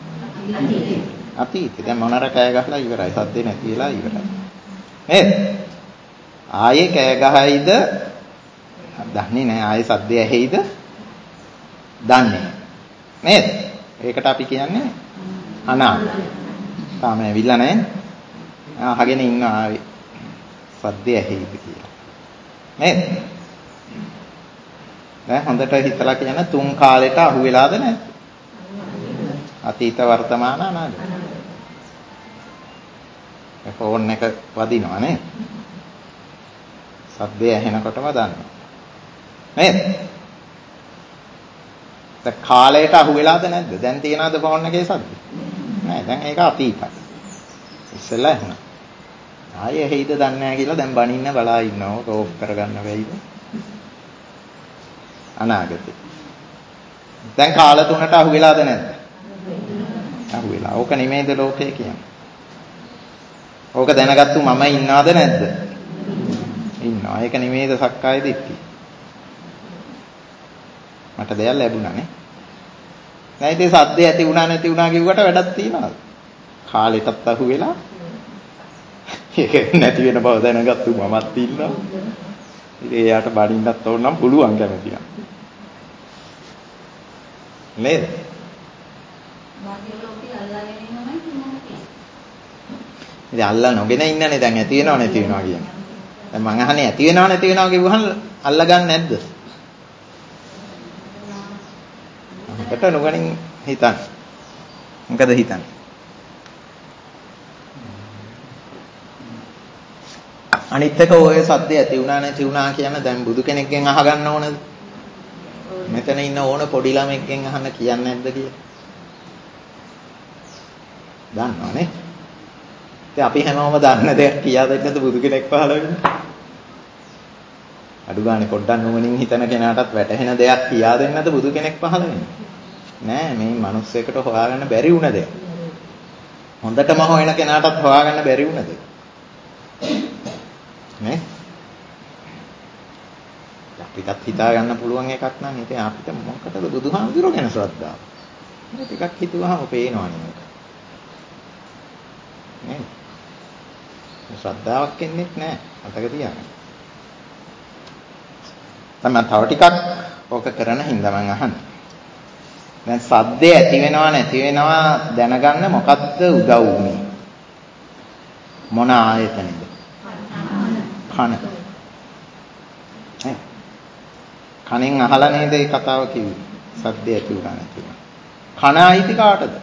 අතීතේ. දැන් මොනරා කය ගහලා ඉවරයි. සද්දේ නැති වෙලා ඉවරයි. නේද? ආයේ කෑ ගහයිද? දන්නේ නැහැ. ආයේ සද්දය ඇහෙයිද? දන්නේ නේද? ඒකට අපි කියන්නේ අනාගතය. තාම ඇවිල්ලා නැහැ. අහගෙන ඉන්න ආවේ සද්දය ඇහෙයිද කියලා. නේද? දැන් හොඳට හිතලා කියන්න තුන් කාලෙට අහු වෙලාද නැද්ද? අතීත වර්තමාන අනාගත. ඒ ෆෝන් එක වදිනවා නේ. සද්දය ඇහෙනකොටම දන්නවා. නේද? දැන් කාලයට අහු වෙලාද නැද්ද? දැන් තියනවාද ෆෝන් එකේ සද්ද? නෑ දැන් ඒක අතීතයි. ඉස්සෙල්ලා ඇහුණා. ආයේ ඇහෙයිද දන්නේ නැහැ කියලා දැන් බනින්න බලා ඉන්නවා. ඕක ඕෆ් කරගන්න බැයිද? අනාගතේ. දැන් කාල තුනට අහු වෙලාද නැද්ද? අහු වෙලා. ඕක නෙමෙයිද ලෝකය කියන්නේ. ඕක දැනගත්තු මම ඉන්නවද නැද්ද? ඉන්නවා. ඒක නෙමෙයිද සක්කාය දිට්ඨිය. මට දෙයක් ලැබුණා නේ. දැන් ඉතින් සද්දේ ඇති වුණා නැති වුණා කිව්වට වැඩක් තියනවද? කාලෙටත් අහු වෙලා ඒක නැති වෙන බව දැනගත්තු මමත් ඉන්නවා. ඉතින් එයාට බඩින්නත් ඕන නම් පුළුවන් කැමතිනම්. නේද? වාගේ ලෝකේ අල්ලාගෙන ඉන්නවයි කියන්නේ. ඉතින් අල්ලා නොගෙන ඉන්නනේ දැන් ඇති වෙනව නැති වෙනවා කියන්නේ. දැන් මං අහන්නේ ඇති වෙනව නැති වෙනවා කිව්වහම අල්ලගන්නේ නැද්ද? අපිට නුගණින් හිතන්න. මොකද හිතන්නේ? අනිත් එක ඔය සද්ද ඇති වුණා නැති වුණා කියන දැන් බුදු කෙනෙක්ගෙන් අහගන්න ඕනද? මෙතන ඉන්න ඕන පොඩි ළමෙක්ගෙන් අහන්න කියන්නේ නැද්ද කියලා? දන්නවනේ. ඉතින් අපි හැමෝම දන්න දෙයක් කියා දෙන්නද බුදු කෙනෙක් පහළ වෙන්නේ? අඩු ගානේ පොඩ්ඩක් නුවණින් හිතන කෙනාටත් වැටහෙන දෙයක් කියා දෙන්නද බුදු කෙනෙක් පහළ වෙන්නේ? නෑ මේ මිනිස්සෙකුට හොයාගන්න බැරි වුණ දෙයක්. හොඳටම හොයන කෙනාටත් හොයාගන්න බැරි වුණ දෙයක්. නේ? අපිටත් හිතා ගන්න පුළුවන් එකක් නම් ඉතින් අපිට මොකටද බුදුහාමුදුරුවෝ ගැන ශ්‍රද්ධාව? ඒක ටිකක් හිතුවාම පේනවනේ මේක. නේ? ශ්‍රද්ධාවක් එන්නේ නැහැ. මතක තියාගන්න. තමයි තව ටිකක් ඕක කරන හින්දා මම අහන්නේ. දැන් සද්දේ ඇති වෙනවා නැති වෙනවා දැනගන්න මොකක්ද උදව් වුනේ? මොන ආයතනෙද? කන. කණෙන් අහලා නේද මේ කතාව කිව්වේ. සද්ද ඇති වුණා නැති. කන අයිති කාටද?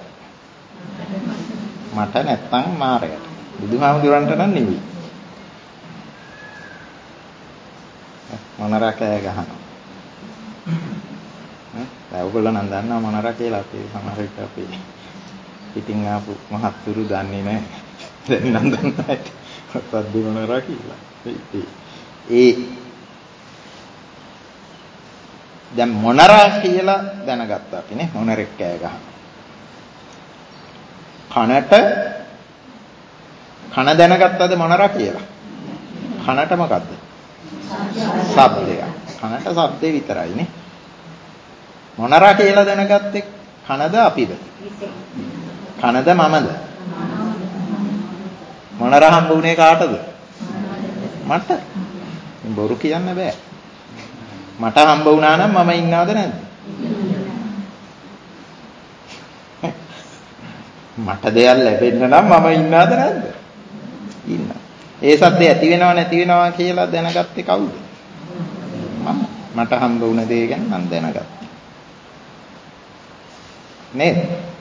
මට නැත්තම් මාරයට. බුදුහාමුදුරන්ට නම් නෙවෙයි. මොනරා කෑ ගහනවා. දැන් ඔයගොල්ලෝ නම් දන්නවා මොනරා කියලා. අපි සමහර විට අපි පිටින් ආපු මහත්තුරු දන්නේ නැහැ. දැන් නම් දන්නවා. සද්ද මොනරා කියලා. දැන් මොනරා කියලා දැනගත්තා අපි නේ. මොනරෙක් කෑ ගහනවා. කන දැනගත්තද මොනරා කියලා? කනට මොකද්ද? ශබ්දය. කනට ශබ්දේ විතරයි නේ. මොනරා කියලා දැනගත්තේ කනද අපිද? කනද මමද? මොනරා හම්බුනේ කාටද? මට. බොරු කියන්න බෑ. මට හම්බ වුණා නම් මම ඉන්නවද නැද්ද? මට දෙයක් ලැබෙන්න නම් මම ඉන්නවද නැද්ද? ඉන්නවා. ඒ සද්ද ඇති වෙනව නැති වෙනවා කියලා දැනගත්තේ කවුද? මම. මට හම්බ වුණ දේ ගැන මම දැනගත්තා. නේද?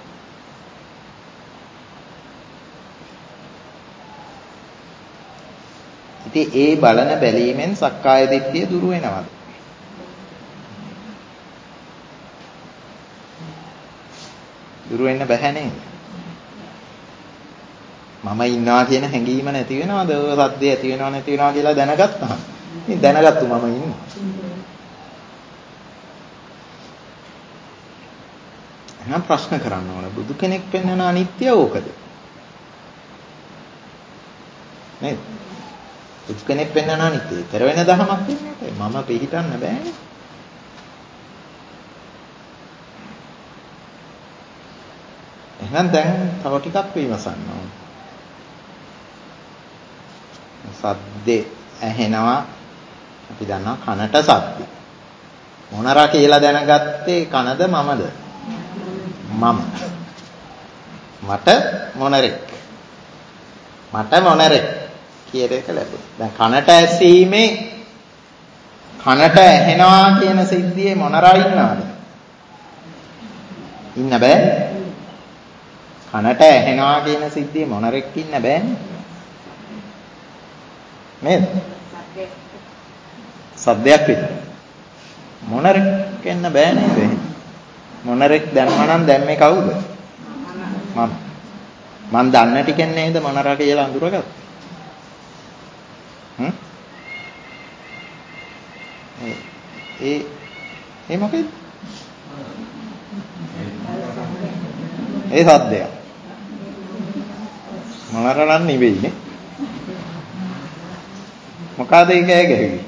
ඉතින් ඒ බලන බැලීමෙන් සක්කාය දිට්ඨිය දුරු වෙනවද? දුරු වෙන්න බෑ නේද? මම ඉන්නවා කියන හැඟීම නැති වෙනවද? ඔය සද්දේ ඇති වෙනව නැති වෙනවා කියලා දැනගත්තාම. ඉතින් දැනගත්තු මම ඉන්නවා. එහෙනම් ප්‍රශ්න කරන්න ඕන බුදු කෙනෙක් පෙන්වන අනිත්‍ය ඕකද? නේද? බුදු කෙනෙක් පෙන්වන අනිත්‍ය. ඊතර වෙන දහමක් වෙන්නේ මම පිළිහිටන්න බෑනේ. එහෙනම් දැන් තව ටිකක් විමසන්න ඕන. සද්දේ ඇහෙනවා අපි දන්නවා කනට සද්ද. මොනරා කියලා දැනගත්තේ කනද මමද? මම. මට මොනරෙක්. මට මොනරෙක් කියන එක ලැබුණා. දැන් කනට ඇසීමේ කනට ඇහෙනවා කියන සිද්ධියේ මොනරා ඉන්නවද? ඉන්න බෑ. කනට ඇහෙනවා කියන සිද්ධියේ මොනරෙක් ඉන්න බෑනේ. නේද? සද්දයක් විතර. මොනරෙක් එන්න බෑ නේද? මොනරෙක් දැම්මා නම් දැම්මේ කවුද? මම. මං දන්න ටිකෙන් නේද මොනරා කියලා අඳුරගත්තේ. ඒ මොකෙද? ඒ සද්දය. මොනරා නම් නෙවෙයිනේ. මොකද ඒක ඇගෙවි?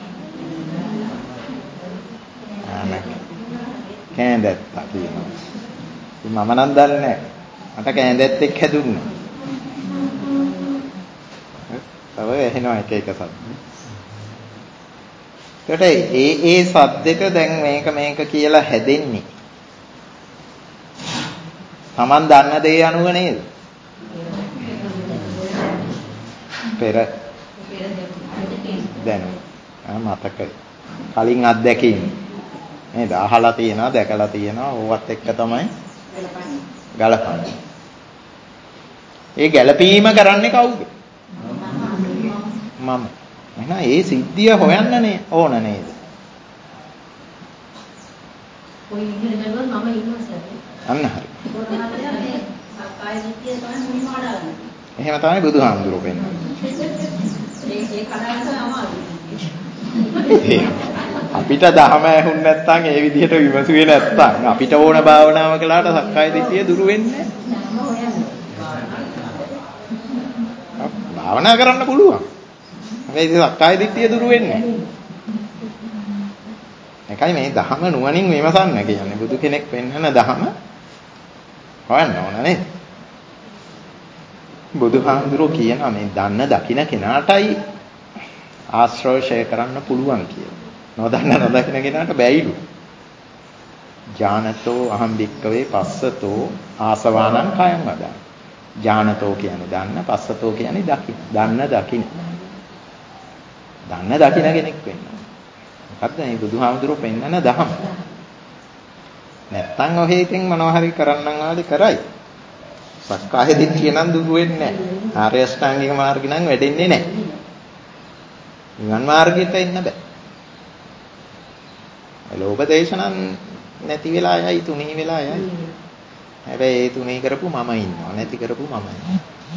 කෑඳැත්තා කියනවා. මම නම් දන්නේ නැහැ. මට කෑඳැත්තෙක් හැදුන්නේ. තව ඇහෙනවා එක එක සද්ද. ඒකට ඒ සද්දෙට දැන් මේක කියලා හැදෙන්නේ. Taman දන්න දේ අනුව නේද? පෙර දැනුම. මතකයි. කලින් අත්දැකීම්. නේද? අහලා තියෙනවා, දැකලා තියෙනවා. ඕවත් එක්ක තමයි ගලපන්නේ. ඒ ගැළපීම කරන්නේ කවුද? මම. එහෙනම් ඒ සිද්ධිය හොයන්න ඕන නේද? කොයි විදිහට බැලුවත් මම ඉන්නවා සර්. අන්න හරි. එහෙම තමයි බුදුහාමුදුරුවෝ වෙන්නේ. ඒ කඩාවැටෙන අමාරුයි. අපිට දහම ඇහුන්නේ නැත්නම් ඒ විදිහට විමසුවේ නැත්නම් අපිට ඕන භාවනාව කළාට සක්කාය දිට්ඨිය දුරු වෙන්නේ නැහැ. භාවනා කරන්න පුළුවන්. හැබැයි සක්කාය දිට්ඨිය දුරු වෙන්නේ නැහැ. ඒකයි මේ දහම නුවණින් විමසන්න කියන්නේ. බුදු කෙනෙක් පෙන්වන දහම හොයන්න ඕන නේද? බුදුහාමුදුරුවෝ කියනවා මේ දන්න දකින්න කෙනාටයි ආශ්‍රය කරන්න පුළුවන් කියලා. නොදකින්න කෙනාට බැයිලු. ඥානතෝ අහම් භික්කවේ පස්සතෝ ආසවානං කයං වදං. ඥානතෝ කියන්නේ දන්න, පස්සතෝ කියන්නේ දකින්න. දන්න දකින්න කෙනෙක් වෙන්න. මොකද්ද මේ බුදුහාමුදුරුවෝ පෙන්නන දහම? නැත්තම් ඔහේ ඉතින් මොනවා හරි කරන්නම් ආලි කරයි. සක්කාය දිට්ඨිය නම් දුරු වෙන්නේ නැහැ. ආර්ය අෂ්ටාංගික මාර්ගය නම් වැඩෙන්නේ නැහැ. නිවන් මාර්ගයට එන්න බෑ. ලෝභ දේශ නම් නැති වෙලා යයි තුනී වෙලා යයි. හැබැයි ඒ තුනී කරපු මම ඉන්නවා. නැති කරපු මම ඉන්නවා.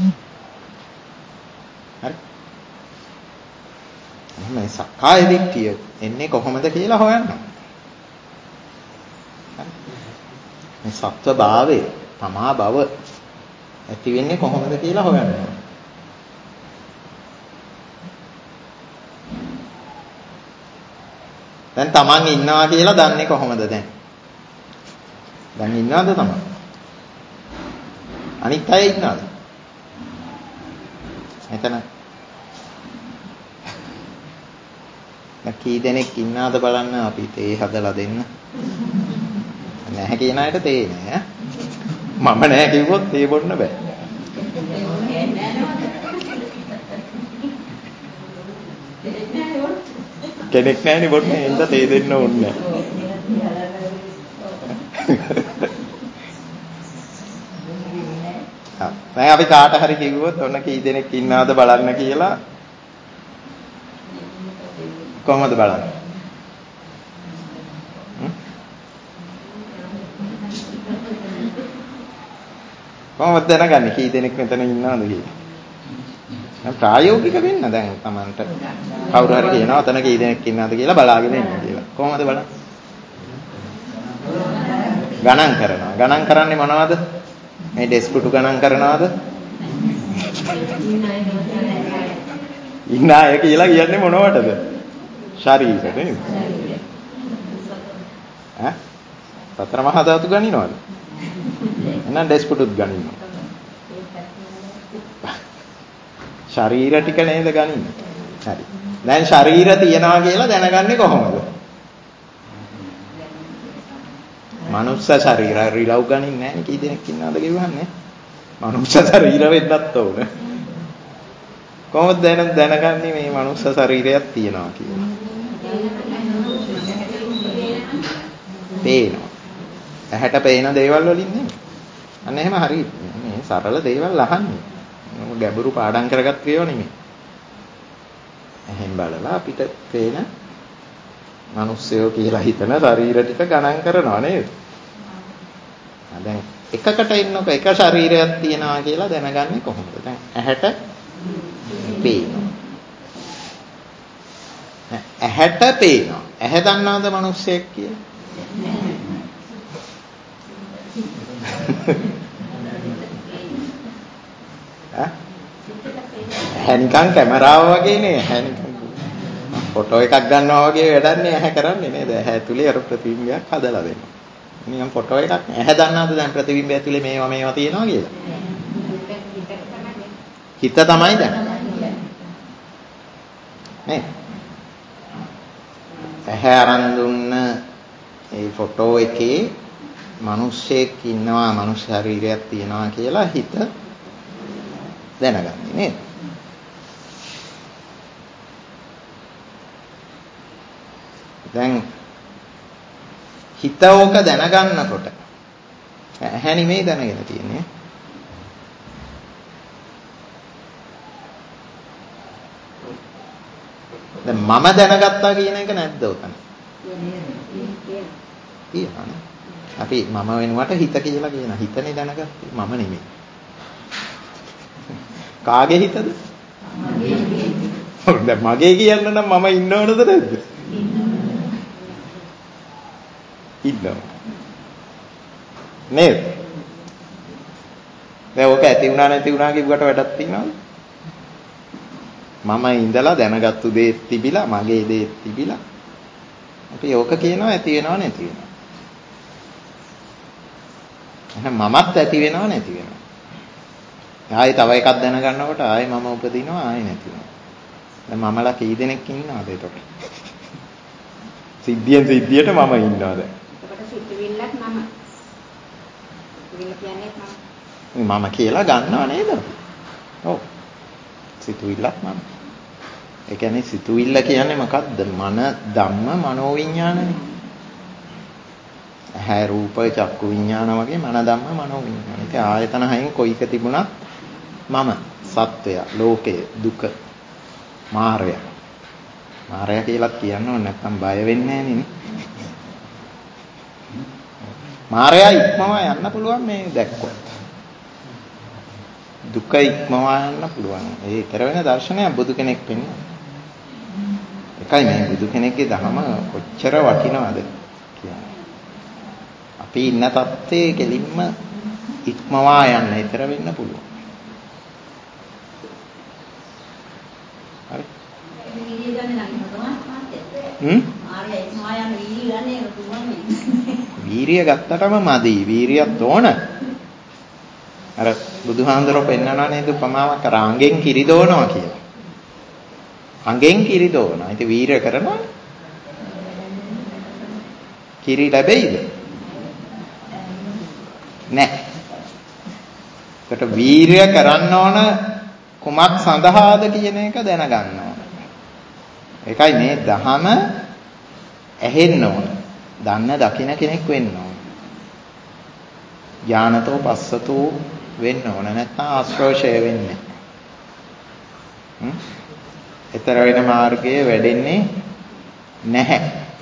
හරි. මේ සක්කාය දිට්ඨිය එන්නේ කොහොමද කියලා හොයන්න. මේ සත්ව භාවය, තමා භව ඇති වෙන්නේ කොහොමද කියලා හොයන්න. දැන් තමන් ඉන්නවා කියලා දන්නේ කොහොමද දැන්? දැන් ඉන්නවද තමන්? අනිත් අය ඉන්නවද? එතන කී දෙනෙක් ඉන්නවද බලන්න අපි තේ හදලා දෙන්න. නැහැ කියන අයට තේ නෑ. මම නැහැ කිව්වොත් තේ බොන්න බෑ. කෙනෙක් නැහැනේ බොන්නේ එන්න තේ දෙන්න ඕනේ නැහැ. දැන් අපි කාට හරි කිව්වොත් ඔන්න කී දෙනෙක් ඉන්නවද බලන්න කියලා කොහොමද බලන්නේ? කොහොමද දැනගන්නේ කී දෙනෙක් මෙතන ඉන්නවද කියලා? ප්‍රායෝගික වෙන්න දැන් Tamanට කවුරු හරි කියනවා අතන කී දෙනෙක් ඉන්නවද කියලා බලාගෙන ඉන්න කියලා. කොහොමද බලන්නේ? ගණන් කරනවා. ගණන් කරන්නේ මොනවද? මේ ඩෙස්ක් පුටු ගණන් කරනවද? ඉන්න අය කියලා කියන්නේ මොනවටද? ශරීරෙට නේද? ඈ? සතර මහා ධාතු ගණිනවද? එහෙනම් ඩෙස්ක් පුටුත් ගණිනවා. ශරීර ටික නේද ගනින්නේ. හරි. දැන් ශරීර තියනවා කියලා දැනගන්නේ කොහොමද? මනුස්ස ශරීර රිලව් ගනින්නේ නැහැ නේ කී දෙනෙක් ඉන්නවද කිව්වන්නේ. මනුස්ස ශරීර වෙන්නත් ඕන. කොහොමද දැනගන්නේ මේ මනුස්ස ශරීරයක් තියනවා කියලා? පේනවා. ඇහැට පේන දේවල් වලින් නෙමෙයි. අන්න එහෙම හරි. මේ සරල දේවල් අහන්නේ. ගැඹුරු පාඩම් කරගත්ත ඒවා නෙමෙයි. එහෙන් බලලා අපිට පේන මිනිස්සයෝ කියලා හිතන ශරීර ටික ගණන් කරනවා නේද? දැන් එකකට ඉන්නකො එක ශරීරයක් තියනවා කියලා දැනගන්නේ කොහොමද? දැන් ඇහැට පේනවා. ඇහැට පේනවා. ඇහැ දන්නවද මිනිස්සෙක් කියලා? ඇහැ නිකන් කැමරාව වගේ නේ. ඇහැ නිකන් ෆොටෝ එකක් ගන්නවා වගේ වැඩක් නේ ඇහැ කරන්නේ නේද? ඇහැ ඇතුලේ අර ප්‍රතිබිම්බයක් හදලා දෙනවා. නිකන් ෆොටෝ එකක් නේ. ඇහැ දන්නවද දැන් ප්‍රතිබිම්බය ඇතුලේ මේවා තියෙනවා කියලා? හිත තමයි දැන්. නේ? ඇහැ අරන් දුන්න ඒ ෆොටෝ එකේ මිනිස්සෙක් ඉන්නවා, මනුෂ්‍ය ශරීරයක් තියෙනවා කියලා හිත දැනගන්නේ නේද? දැන් හිත ඕක දැනගන්නකොට ඇහැ නෙමෙයි දැනගෙන තියෙන්නේ. දැන් මම දැනගත්තා කියන එක නැද්ද උතන? කියනවා. අපි මම වෙනුවට හිත කියලා කියනවා. හිතනේ දැනගත්තේ මම නෙමෙයි. කාගේ හිතද? දැන් මගේ කියන්න නම් මම ඉන්න ඕනද නැද්ද? ඉන්නවා. නේද? දැන් ඔක ඇති වුණා නැති වුණා කිව්වට වැඩක් තියනවද? මම ඉඳලා දැනගත්තු දේ තිබිලා මගේ දේ තිබිලා අපි ඕක කියනවා ඇති වෙනව නැති වෙනව. එහෙනම් මමත් ඇති වෙනව නැති වෙනව. ආයෙ තව එකක් දැනගන්නකොට ආයෙ මම උපදිනවා ආයෙ නැති වෙනවා. දැන් මමලා කී දෙනෙක් ඉන්නවද එතකොට? සිද්ධියෙන් සිද්ධියට මම ඉන්නවා දැන්. එතකොට සිතුවිල්ලක් මම. සිතුවිල්ල කියන්නේ මම කියලා ගන්නව නේද? ඔව්. සිතුවිල්ලක් මම. ඒ කියන්නේ සිතුවිල්ල කියන්නේ මොකද්ද? මන ධම්ම මනෝවිඤ්ඤාණනේ. ඇහැ රූප චක්කු විඤ්ඤාණ වගේ මන ධම්ම මනෝවිඤ්ඤාණ. ඒක ආයතන හයෙන් කොයික තිබුණත් මම සත්වය, ලෝකය, දුක, මායя. මායя කියලාත් කියන්න ඕනේ නැත්නම් බය වෙන්නේ නැහනේ. මායя ඉක්මවා යන්න පුළුවන් මේ දැක්කොත්. දුක ඉක්මවා යන්න පුළුවන්. ඒ ඊතර වෙන දර්ශනයක් බුදු කෙනෙක් පෙන්වනවා. එකයි මේ බුදු කෙනෙක්ගේ ධහම කොච්චර වටිනවද කියන්නේ. අපි ඉන්න තත්ත්වයේ කෙලින්ම ඉක්මවා යන්න ඊතර වෙන්න පුළුවන්. හරි. වීරිය ගත්තටම මදි. වීරියත් ඕන. අර බුදුහාඳුරෝ පෙන්නනවා නේද උපමාවක් රාංගෙන් කිරි දෝනවා කියලා. අඟෙන් කිරි දෝනවා. ඉතින් වීරිය කරනවා. කිරි ලැබෙයිද? නැහැ. ඒකට වීරිය කරන්න ඕන කුමක් සඳහාද කියන එක දැනගන්න ඕන. ඒකයි මේ ධහම ඇහෙන්න ඕන. දන්න දකින්න කෙනෙක් වෙන්න ඕන. ඥානතෝ පස්සතෝ වෙන්න ඕන නැත්නම් ආශ්‍රෝෂය වෙන්නේ. ඊතර වෙන මාර්ගයේ වැඩෙන්නේ නැහැ.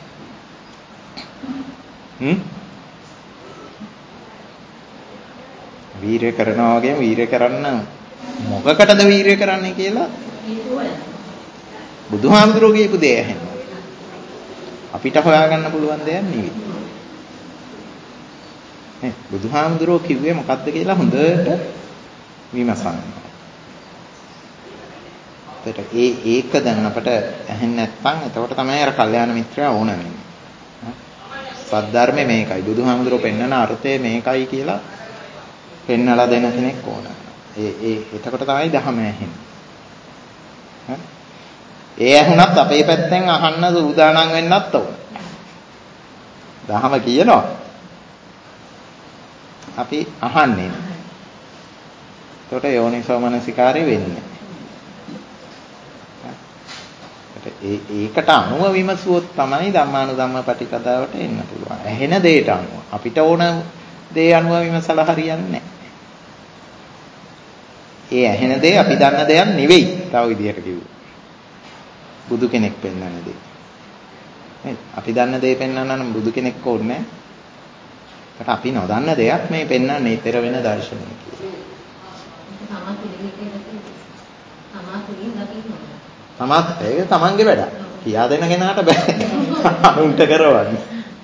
වීරය කරනවා වගේම වීරය කරන්න මොකකටද වීරය කරන්නේ කියලා බුදුහාමුදුරුවෝ කියපු දේ ඇහෙනවා. අපිට හොයාගන්න පුළුවන් දෙයක් නෙවෙයි. බුදුහාමුදුරුවෝ කිව්වේ මොකද්ද කියලා හොඳට විමසන්න. ඒක දැන් අපට ඇහෙන්නේ නැත්නම් එතකොට තමයි අර කල්යාණ මිත්‍රයා ඕන වෙන්නේ. සද්ධර්මයේ මේකයි බුදුහාමුදුරුවෝ පෙන්වන අර්ථය මේකයි කියලා පෙන්වලා දෙන කෙනෙක් ඕන. එතකොට තමයි ධහම ඇහෙන්නේ. ඒ ඇහුණත් අපේ පැත්තෙන් අහන්න සූදානම් වෙන්නත් ඕන. ධහම කියනවා. අපි අහන්නේ. එතකොට යෝනිසෝ මනසිකාරය වෙන්නේ. ඒකට අනුව විමසුවොත් තමයි ධම්මානුධම්ම පටිපදාවට එන්න පුළුවන්. ඇහෙන දෙයට අනුව. අපිට ඕන දේ අනුව විමසලා හරියන්නේ නැහැ. ඒ ඇහෙන දේ අපි දන්න දෙයක් නෙවෙයි. තව විදිහට කිව්වොත්. බුදු කෙනෙක් පෙන්වන දේ. නේද? අපි දන්න දේ පෙන්වන්න නම් බුදු කෙනෙක් ඕනේ නැහැ. ඒකට අපි නොදන්න දෙයක් මේ පෙන්වන්නේ ඊතර වෙන දර්ශනය ඒක තමන්ගේ වැඩ. කියා දෙන කෙනාට බෑ. අනුන්ට කරවන්න.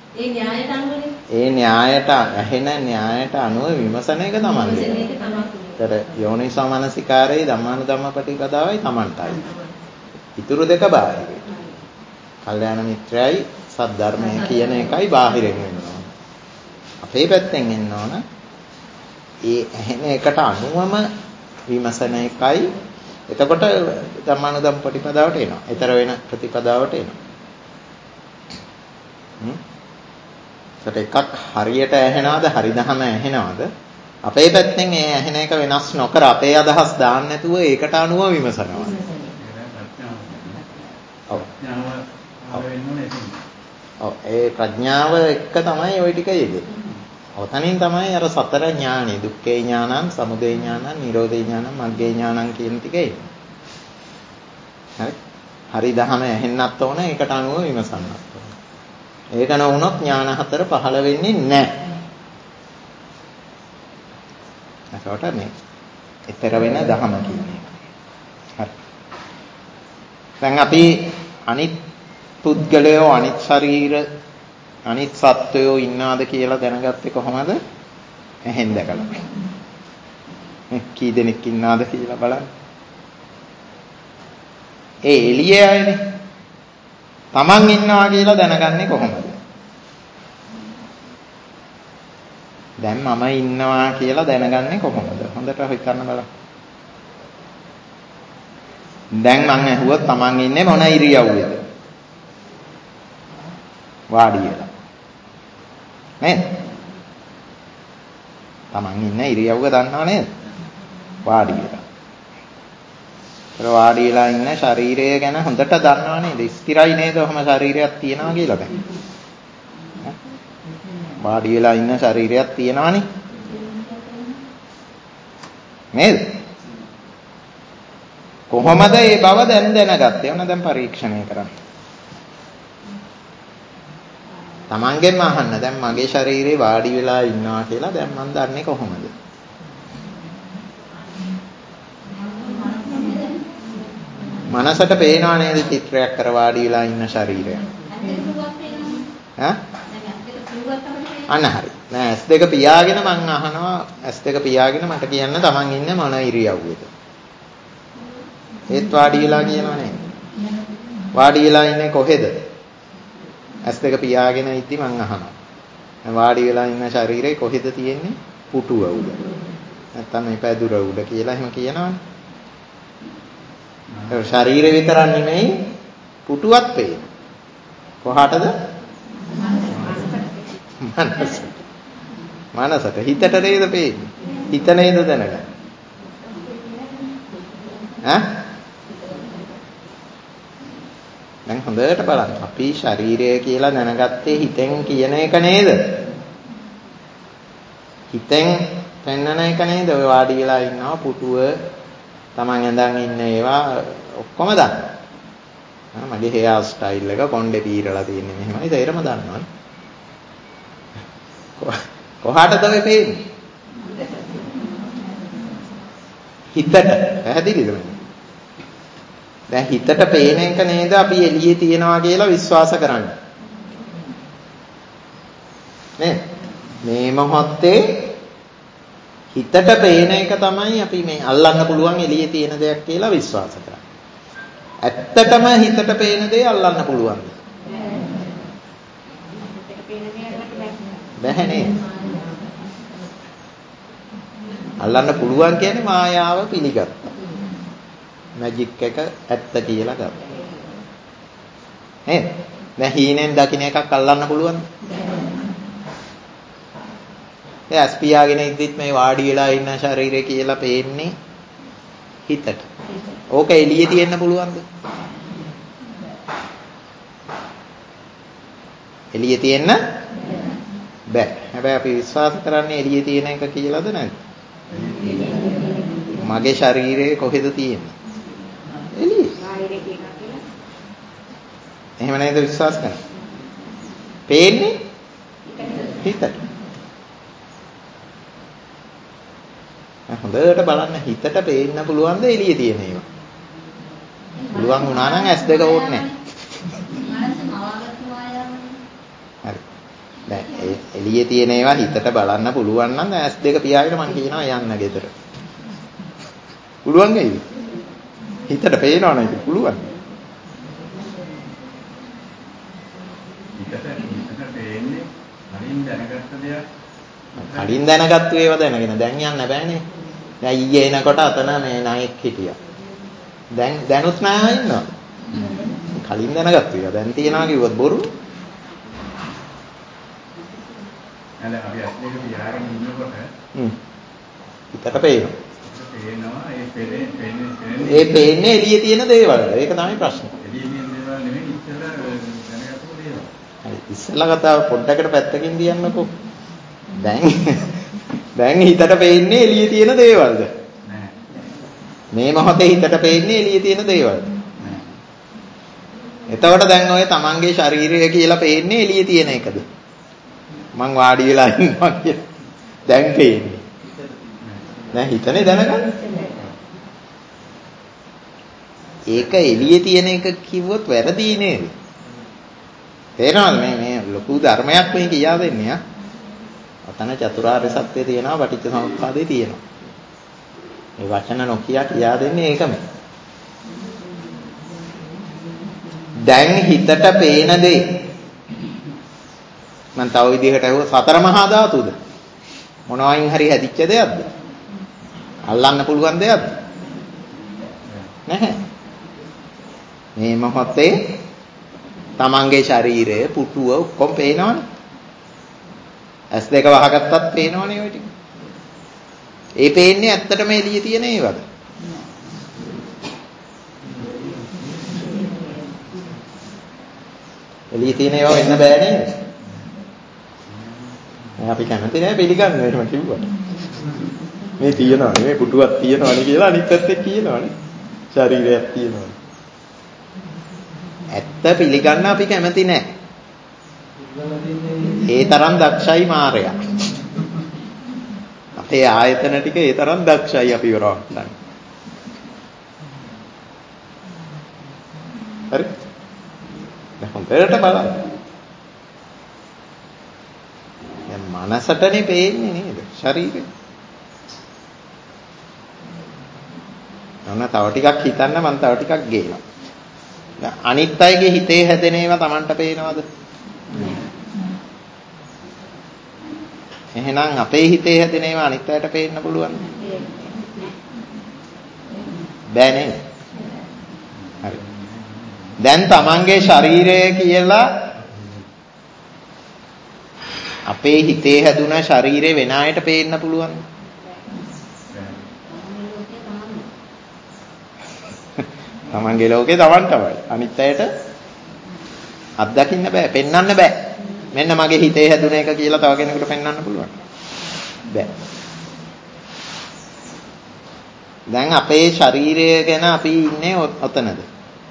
ඒ න්‍යායට ඇහෙන න්‍යායට අනුව විමසන එක තමන්ගේ. ඒතර යෝනිසෝ මනසිකාරයේ ධම්මානුධම්ම පටිපදාවයි තමන්ටයි. ඉතුරු දෙක බාහිරයි. කල්යාණ මිත්‍රයයි සද්ධර්මය කියන එකයි බාහිරින් වෙනවා. අපේ පැත්තෙන් එන්න ඕන. ඒ ඇහෙන එකට අනුවම විමසන එකයි. එතකොට ධම්මානුධම්ම ප්‍රතිපදාවට එනවා. ඊතර වෙන ප්‍රතිපදාවට එනවා. ඒකට එකක් හරියට ඇහෙනවද? හරිදහම ඇහෙනවද? අපේ පැත්තෙන් ඒ ඇහෙන එක වෙනස් නොකර අපේ අදහස් දාන්න නැතුව ඒකට අනුව විමසනවා. ඒ ප්‍රඥාව එක්ක තමයි ওই ටික යෙදෙන්නේ. ඔතනින් තමයි අර සතර ඥානෙ දුක්ඛේ ඥානං, සමුදය ඥානං, නිරෝධේ ඥානං, මග්ගේ ඥානං කියන ටික එන්නේ. හරි? හරි දහම ඇහෙන්නත් ඕන ඒකට අනුව විමසන්නත් ඕන. ඒක නොවුනොත් ඥාන හතර පහළ වෙන්නේ නැහැ. ඒකට මේ ඊතර වෙන දහම කියන්නේ. හරි. දැන් අපි අනිත් පුද්ගලයෝ අනිත් ශරීර අනිත් සත්වයෝ ඉන්නාද කියලා දැනගත්තේ කොහොමද? ඇහෙන් දැකලා. කී දෙනෙක් ඉන්නාද කියලා බලන්න. ඒ එළියේ අයනේ. Taman ඉන්නවා කියලා දැනගන්නේ කොහොමද? දැන් මම ඉන්නවා කියලා දැනගන්නේ කොහොමද? හොඳට හිතන්න බලන්න. දැන් මං ඇහුවොත් Taman ඉන්නේ මොන ඉරියව්වේද? වාඩි වෙලා. නේද? Taman ඉන්න ඉරියව්ව දන්නව නේද? වාඩි වෙලා. වාඩි වෙලා ඉන්න ශරීරය ගැන හොඳට දන්නවා නේද? ස්ථිරයි නේද? ඔහම ශරීරයක් තියනවා කියලා දැන්. වාඩි වෙලා ඉන්න ශරීරයක් තියනවානේ. නේද? කොහොමද මේ බව දැන් දැනගත්තේ? ඔන්න දැන් පරීක්ෂණය කරන්න. තමන්ගෙන්ම අහන්න. දැන් මගේ ශරීරේ වාඩි වෙලා ඉන්නවා කියලා දැන් මම දන්නේ කොහොමද? මනසට පේනවා නේද චිත්‍රයක් කර වාඩි වෙලා ඉන්න ශරීරය? ඈ? අන්න හරි. නෑ S2 පියාගෙන මං අහනවා S2 පියාගෙන මට කියන්න තමන් ඉන්නේ මොන ඉරියව්වේද? ඒත් වාඩි වෙලා කියනවා නේද? වාඩි වෙලා ඉන්නේ කොහෙද? S2 පියාගෙන ඉද්දි මං අහනවා. දැන් වාඩි වෙලා ඉන්න ශරීරේ කොහෙද තියෙන්නේ? පුටුව උඩ. නැත්තම් මේ පැදුර උඩ කියලා එහෙම කියනවනේ. ඒ ශරීරේ විතරක් නෙමෙයි පුටුවත් පේන. කොහාටද? මනසට හිතට නේද පේන්නේ? හිත නේද දැනගන්නේ? ඈ? දැන් හොඳට බලන්න. අපි ශරීරය කියලා දැනගත්තේ හිතෙන් කියන එක නේද? හිතෙන් පෙන්නන එක නේද? ඔය වාඩි වෙලා ඉන්නවා පුටුව තමන් ඇඳන් ඉන්න ඒවා ඔක්කොම දන්නවා. මගේ හෙයාර් ස්ටයිල් එක කොණ්ඩේ පීරලා තියෙන්නේ මෙහෙමයි තේරම දන්නවනේ. කොහාටද ඔය පේන්නේ? හිතට. පැහැදිලිද මම? දැන් හිතට පේන එක නේද අපි එළියේ තියනවා කියලා විශ්වාස කරන්නේ. නේද? මේ මොහොතේ හිතට පේන එක තමයි අපි මේ අල්ලන්න පුළුවන් එළියේ තියෙන දෙයක් කියලා විශ්වාස කරන්නේ. ඇත්තටම හිතට පේන දේ අල්ලන්න පුළුවන්ද? බැහැ නේද? අල්ලන්න පුළුවන් කියන්නේ මායාව පිළිගත්තා. මැජික් එක ඇත්ත කියලා ගත්තා. නේද? දැන් හීනෙන් දකින්න එකක් අල්ලන්න පුළුවන්ද? ඒ අස්පියාගෙන ඉද්දිත් මේ වාඩි වෙලා ඉන්න ශරීරය කියලා පේන්නේ හිතට. ඕක එළියේ තියෙන්න පුළුවන්ද? එළියේ තියෙන්න බෑ. හැබැයි අපි විශ්වාස කරන්නේ එළියේ තියෙන එක කියලාද නැද්ද? මගේ ශරීරයේ කොහෙද තියෙන්නේ? එළියේ. ශරීරේ තියෙනවා කියලා. එහෙම නේද විශ්වාස කරන්නේ? පේන්නේ හිතට. හොඳට බලන්න හිතට පේන්න පුළුවන්ද එළියේ තියෙන ඒවා? පුළුවන් වුණා නම් S2 ඕනේ නැහැ. හරි. දැන් එළියේ තියෙන ඒවා හිතට බලන්න පුළුවන් නම් දැන් S2 පියාගෙන මම කියනවා යන්න ගෙදර. පුළුවන් නේද? හිතට පේනවා නේද? පුළුවන්. හිතට පේන්නේ කලින් දැනගත්ත දෙයක්. කලින් දැනගත්තු ඒවා දැනගෙන දැන් යන්න බෑනේ. දැන් ඊයේ එනකොට අතන මේ නායක හිටියා. දැන් දැනුත් නායක ඉන්නවා. කලින් දැනගත්තු ඒවා දැන් තියනවා කිව්වොත් බොරු. අර අපි ඇස්ලේක පියාගෙන ඉන්නකොට හිතට පේනවා. පේනවා ඒ පේන්නේ එළියේ තියෙන දේවල්. ඒක තමයි ප්‍රශ්නේ. එළියේ තියෙන දේවල් නෙමෙයි ඉස්සෙල්ලා දැනගත්තු දේවල්. හරි ඉස්සෙල්ලා කතාව පොඩ්ඩකට පැත්තකින් දියන්නකෝ. දැන් හිතට පේන්නේ එළියේ තියෙන දේවල්ද? නෑ. මේ මොහොතේ හිතට පේන්නේ එළියේ තියෙන දේවල්ද? නෑ. එතකොට දැන් ඔය තමන්ගේ ශරීරය කියලා පේන්නේ එළියේ තියෙන එකද? මං වාඩි වෙලා ඉන්නවා කියලා. දැන් පේන්නේ. දැන් හිතනේ දැනගන්න. ඒක එළියේ තියෙන එක කිව්වොත් වැරදි නේද? තේරෙනවද මේ ලොකු ධර්මයක් මේ කියා දෙන්නේ ආ? අතන චතුරාර්ය සත්‍ය තියෙනවා පටිච්ච සමුප්පාදේ තියෙනවා. මේ වචන නොකිය කියා දෙන්නේ ඒකම. දැන් හිතට පේන දේ මම තව විදිහකට අහුව සතර මහා ධාතුද? මොනවායින් හරි හැදිච්ච දෙයක්ද? අල්ලන්න පුළුවන් දෙයක්ද? නැහැ. මේ මොහොතේ තමන්ගේ ශරීරය පුටුව ඔක්කොම පේනවනේ. S2 වහගත්තත් පේනවනේ ඔය ටික. ඒ පේන්නේ ඇත්තටම එළියේ තියෙන ඒවද? එළිය තියෙන ඒවා වෙන්න බෑ නේද? අපි කැමති නෑ පිළිගන්න එහෙම කිව්වට. මේ තියනවානේ මේ පුටුවක් තියනවානේ කියලා අනිත් පැත්තේ කියනවානේ. ශරීරයක් තියනවානේ. ඇත්ත පිළිගන්න අපි කැමති නෑ. ඒ තරම් දක්ෂයි මායя. අපේ ආයතන ටික ඒ තරම් දක්ෂයි අපි වරවට්ටන්න. හරි? දැන් හොඳට බලන්න. දැන් මනසටනේ පේන්නේ නේද? ශරීරය. තව ටිකක් හිතන්න මම තව ටිකක් ගේනවා. දැන් අනිත් අයගේ හිතේ හැදෙන ඒවා Tamanට පේනවද? එහෙනම් අපේ හිතේ හැදෙන ඒවා අනිත් අයට පේන්න පුළුවන්. බෑ නේද? හරි. දැන් Tamanගේ ශරීරය කියලා අපේ හිතේ හැදුන ශරීරේ වෙන අයට පේන්න පුළුවන්. Tamanගේ ලෝකේ Tamanටමයි. අනිත් අයට අත්දකින්න බෑ, පෙන්වන්න බෑ. මෙන්න මගේ හිතේ හැදුන එක කියලා තව කෙනෙකුට පෙන්වන්න පුළුවන්. බෑ. දැන් අපේ ශරීරය ගැන අපි ඉන්නේ ඔතනද?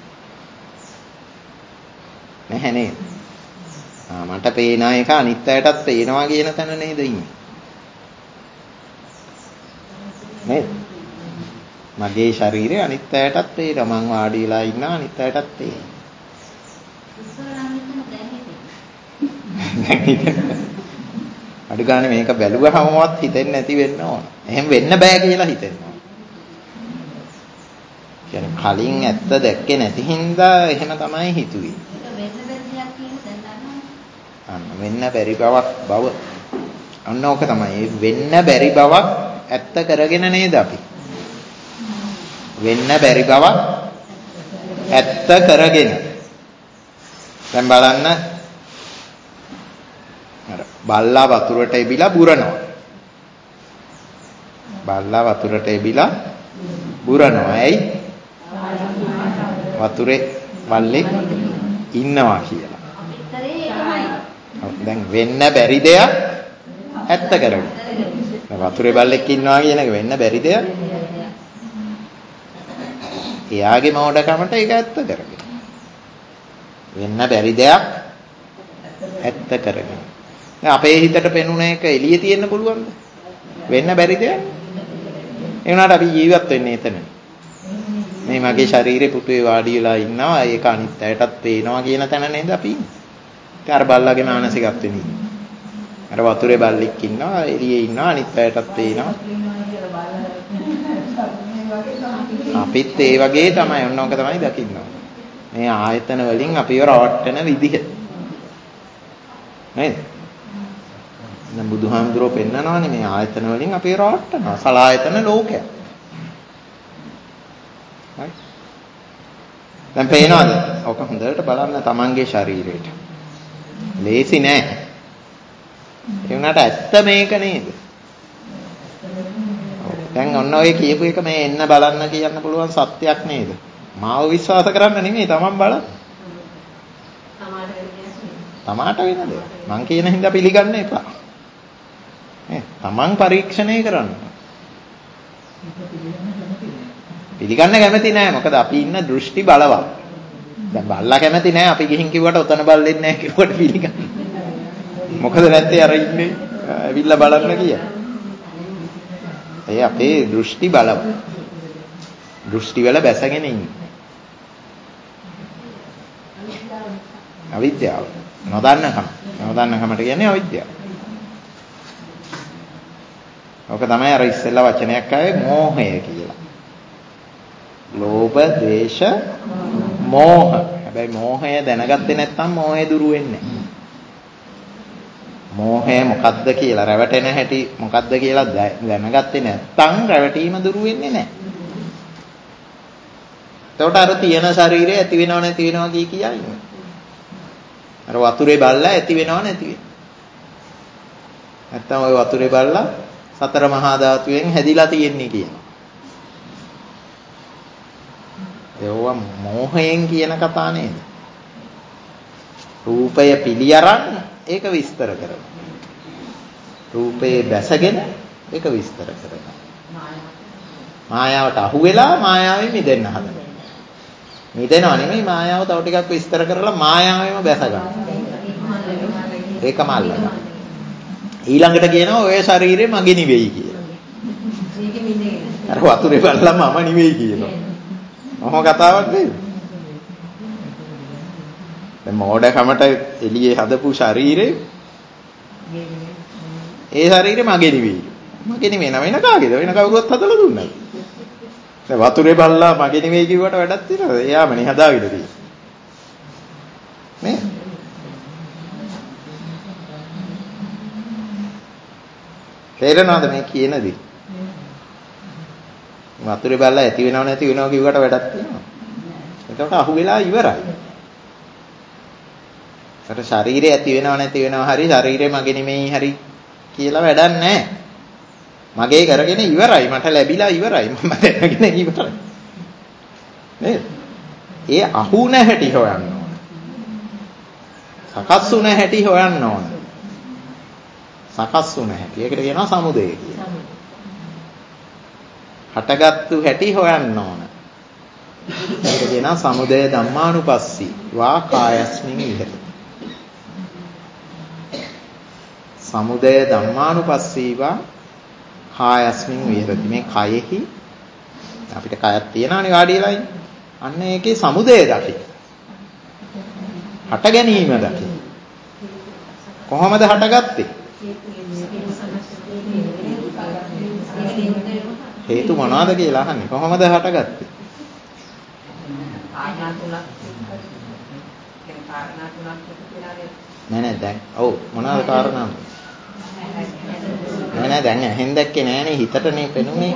නැහැ නේද? මට පේන එක අනිත් අයටත් පේනවා කියන තැන නේද ඉන්නේ? නේද? මගේ ශරීරය අනිත් අයටත් පේනවා. මං වාඩි වෙලා ඉන්නවා අනිත් අයටත් පේනවා. අඩු ගානේ මේක බැලුවහමවත් හිතෙන්නේ නැති වෙන්න ඕන. එහෙම වෙන්න බෑ කියලා හිතෙනවා. කියන්නේ කලින් ඇත්ත දැක්කේ නැති හින්දා එහෙම තමයි හිතුවේ. වෙන්න බැරි බව. අන්න ඕක තමයි. වෙන්න බැරි බවක් ඇත්ත කරගෙන නේද අපි. වෙන්න බැරි බවක් ඇත්ත කරගෙන. දැන් බලන්න අර බල්ලා වතුරට එබිලා බුරනවා. බල්ලා වතුරට එබිලා බුරනවා. ඇයි? වතුරේ බල්ලෙක් ඉන්නවා කියලා. දැන් වෙන්න බැරි දෙයක් ඇත්ත කරගෙන. වතුරේ බල්ලෙක් ඉන්නවා කියන එක වෙන්න බැරි දෙයක්. එයාගේ මෝඩකමට ඒක ඇත්ත කරගෙන. වෙන්න බැරි දෙයක් ඇත්ත කරගෙන. දැන් අපේ හිතට පෙනුන එක එළියේ තියෙන්න පුළුවන්ද? වෙන්න බැරි දෙයක්. ඒ වුණාට අපි ජීවත් වෙන්නේ එතන. මේ මගේ ශරීරේ පුටුවේ වාඩි වෙලා ඉන්නවා. ඒක අනිත් අයටත් පේනවා කියන තැන නේද අපි ඉන්නේ. ඒක අර බල්ලාගේ මානසිකත්වෙ නේ. අර වතුරේ බල්ලෙක් ඉන්නවා, එළියේ ඉන්නවා, අනිත් අයටත් පේනවා. අපිත් ඒ වගේ තමයි. ඔන්න ඕක තමයි දකින්න ඕනේ. මේ ආයතන වලින් අපිව රවට්ටන විදිහ. නේද? දැන් බුදුහාමුදුරුවෝ පෙන්නනවානේ මේ ආයතන වලින් අපිව රවට්ටනවා. සලායතන ලෝකයක්. හරි. දැන් පේනවද? ඔක හොඳට බලන්න තමන්ගේ ශරීරයට. ලේසි නෑ. ඒ වුණාට ඇත්ත මේක නේද? දැන් ඔන්න ඔය කියපු එක මේ එන්න බලන්න කියන්න පුළුවන් සත්‍යයක් නේද? මාව විශ්වාස කරන්න නෙමෙයි තමන් බලන්න. තමාට වෙන දේ. මං කියන හින්දා පිළිගන්න එපා. නේ? තමන් පරීක්ෂණය කරන්න. පිළිගන්න කැමති නෑ. මොකද අපි ඉන්න දෘෂ්ටි බලවත්. දැන් බල්ලා කැමති නෑ අපි ගිහින් කිව්වට ඔතන බල්ලෙක් නෑ කිව්වට පිළිගන්න. මොකද නැත්තේ අර ඉන්නේ ඇවිල්ලා බලන්න කියලා. ඒ අපේ දෘෂ්ටි බලවත්. දෘෂ්ටි වල බැසගෙන ඉන්නේ. අවිද්‍යාව. නොදන්නකම. නොදන්නකමට කියන්නේ අවිද්‍යාව. ඔක තමයි අර ඉස්සෙල්ලා වචනයක් ආවේ මෝහය කියලා. ලෝභ, ද්වේෂ, මෝහ. හැබැයි මෝහය දැනගත්තේ නැත්නම් මෝහය දුරු වෙන්නේ නැහැ. මෝහය මොකද්ද කියලා රැවටෙන හැටි මොකද්ද කියලා දැනගත්තේ නැත්නම් රැවටීම දුරු වෙන්නේ නැහැ. එතකොට අර තියෙන ශරීරය ඇති වෙනව නැති වෙනව කියා ඉන්නේ. අර වතුරේ බල්ලා ඇති වෙනව නැති වෙනව. නැත්නම් ওই වතුරේ බල්ලා සතර මහා ධාතුවෙන් හැදිලා තියෙන්නේ කියනවා. ඒවා මෝහයෙන් කියන කතා නේද? රූපය පිළි අරන් ඒක විස්තර කරනවා. රූපේ බැසගෙන ඒක විස්තර කරනවා. මායාවට අහු වෙලා මායාවෙන් මිදෙන්න හදනවා. මිදෙනව නෙමෙයි මායාව තව ටිකක් විස්තර කරලා මායාවෙම බැස ගන්නවා. ඒකම අල්ලගන්න. ඊළඟට කියනවා ඔය ශරීරය මගේ නෙවෙයි කියලා. අර වතුරේ බලලා මම නෙවෙයි කියනවා. මොහොම කතාවක් නේද? දැන් මෝඩකමට එළියේ හදපු ශරීරේ ඒ ශරීරේ මගේ නෙවෙයි. මගේ නෙවෙයි නම වෙන කාගේද? වෙන කවුරුවත් හදලා දුන්නාද? දැන් වතුරේ බලලා මගේ නෙවෙයි කිව්වට වැඩක් තියනවද? එයාමනේ හදාගෙන තියෙන්නේ. නේ? තේරෙනවද මේ කියන දේ? වතුරේ බලලා ඇති වෙනව නැති වෙනව කිව්වට වැඩක් තියනවද? ඒකට අහු වෙලා ඉවරයි. ඒකට ශරීරය ඇති වෙනව නැති වෙනව හරි ශරීරය මගේ නෙමෙයි හරි කියලා වැඩක් නැහැ. මගේ කරගෙන ඉවරයි. මට ලැබිලා ඉවරයි. මම දැනගෙන ඉවරයි. නේද? ඒ අහු නැහැටි හොයන්න ඕන. සකස් වුණ හැටි හොයන්න ඕන. සකස් වුණ හැටි. ඒකට කියනවා සමුදය කියලා. හටගත්තු හැටි හොයන්න ඕන. ඒකට කියනවා සමුදය ධම්මානුපස්සී වා කායස්මින් විහෙරති. සමුදය ධම්මානුපස්සීවා කායස්මින් විහෙරති. මේ කයෙහි අපිට කයක් තියෙනවානේ වාඩිලා ඉන්නේ. අන්න ඒකේ සමුදය දකි. හට ගැනීම දකි. කොහොමද හටගත්තේ? හේතු මොනවාද කියලා අහන්නේ. කොහොමද හටගත්තේ? නෑ දැන් ඔව් මොනවාද කාරණා? නෑ දැන් ඇහෙන් දැක්කේ නෑනේ හිතටනේ පෙනුනේ.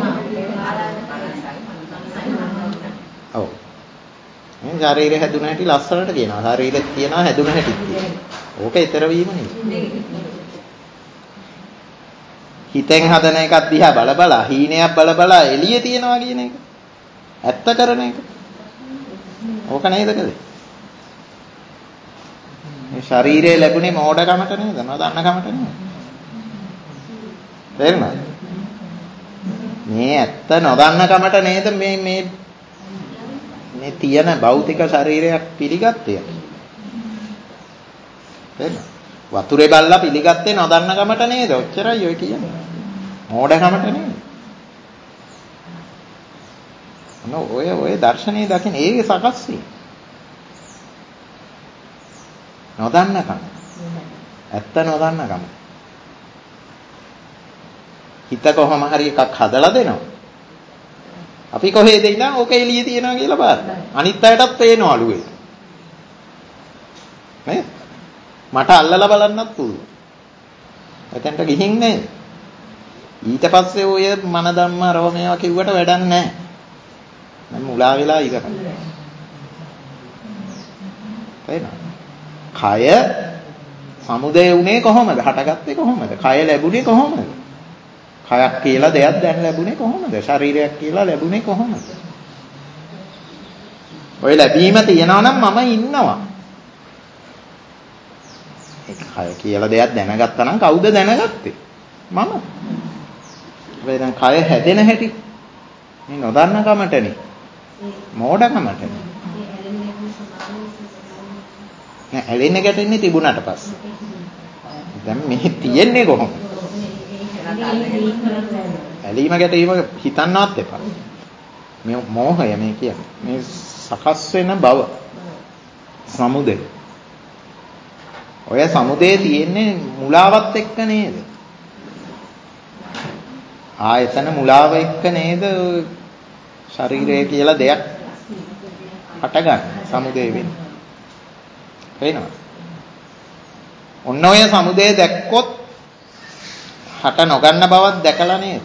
ඔව්. මේ ශරීරය හැදුන හැටි ලස්සනට කියනවා. ශරීරෙත් තියනවා හැදුන හැටි කියනවා. ඕක ඊතර වීම නෙවෙයි. හිතෙන් හදන එකක් දිහා බල බල හීනයක් බල බල එළියේ තියනවා කියන එක. ඇත්ත කරන එක. ඕක නේද කලේ? මේ ශරීරය ලැබුණේ මෝඩකමට නේද? නොදන්නකමට නේද? තේරුණාද? මේ ඇත්ත නොදන්නකමට නේද මේ තියෙන භෞතික ශරීරයක් පිළිගත්තේ. තේරුණාද? වතුරේ බල්ලා පිළිගත්තේ නොදන්නකමට නේද? ඔච්චරයි ඔය කියන්නේ. මෝඩකමට නේද? ඔය දර්ශනේ දකින්න ඒකේ සකස් වී නොදන්නකම. ඇත්ත නොදන්නකම. හිත කොහොම හරි එකක් හදලා දෙනවා. අපි කොහෙද ඉඳන් ඕක එළියේ තියනවා කියලා බලන්න. අනිත් අයටත් පේනවලු ඒක. නේ? මට අල්ලලා බලන්නත් පුළුවන්. එතෙන්ට ගිහින් නේද? ඊට පස්සේ ඔය මන ධම්ම රව මේවා කිව්වට වැඩක් නැහැ. මම මුලා වෙලා ඉවරයි. තේරෙනවද? කය සමුදය උනේ කොහොමද? හටගත්තේ කොහොමද? කය ලැබුණේ කොහොමද? කයක් කියලා දෙයක් දැන් ලැබුණේ කොහොමද? ශරීරයක් කියලා ලැබුණේ කොහොමද? ඔය ලැබීම තියනවා නම් මම ඉන්නවා. ඒක කය කියලා දෙයක් දැනගත්තා නම් කවුද දැනගත්තේ? මම. වෙයි දැන් කය හැදෙන හැටි මේ නොදන්න කමටනේ. මෝඩකමටනේ. නෑ ඇලෙන්නේ ගැටෙන්නේ තිබුණාට පස්සේ. දැන් මේ තියෙන්නේ කොහොමද? ඇලීම ගැටීම හිතන්නවත් එපා. මේ මෝහය මේ කියන්නේ. මේ සකස් වෙන බව. සමුදය. ඔය සමුදේ තියෙන්නේ මුලාවත් එක්ක නේද? ආයතන මුලාව එක්ක නේද ශරීරය කියලා දෙයක් හටගන්න සමුදේ වෙන්නේ. වෙනවා. ඔන්න ඔය සමුදේ දැක්කොත් හට නොගන්න බවක් දැකලා නේද?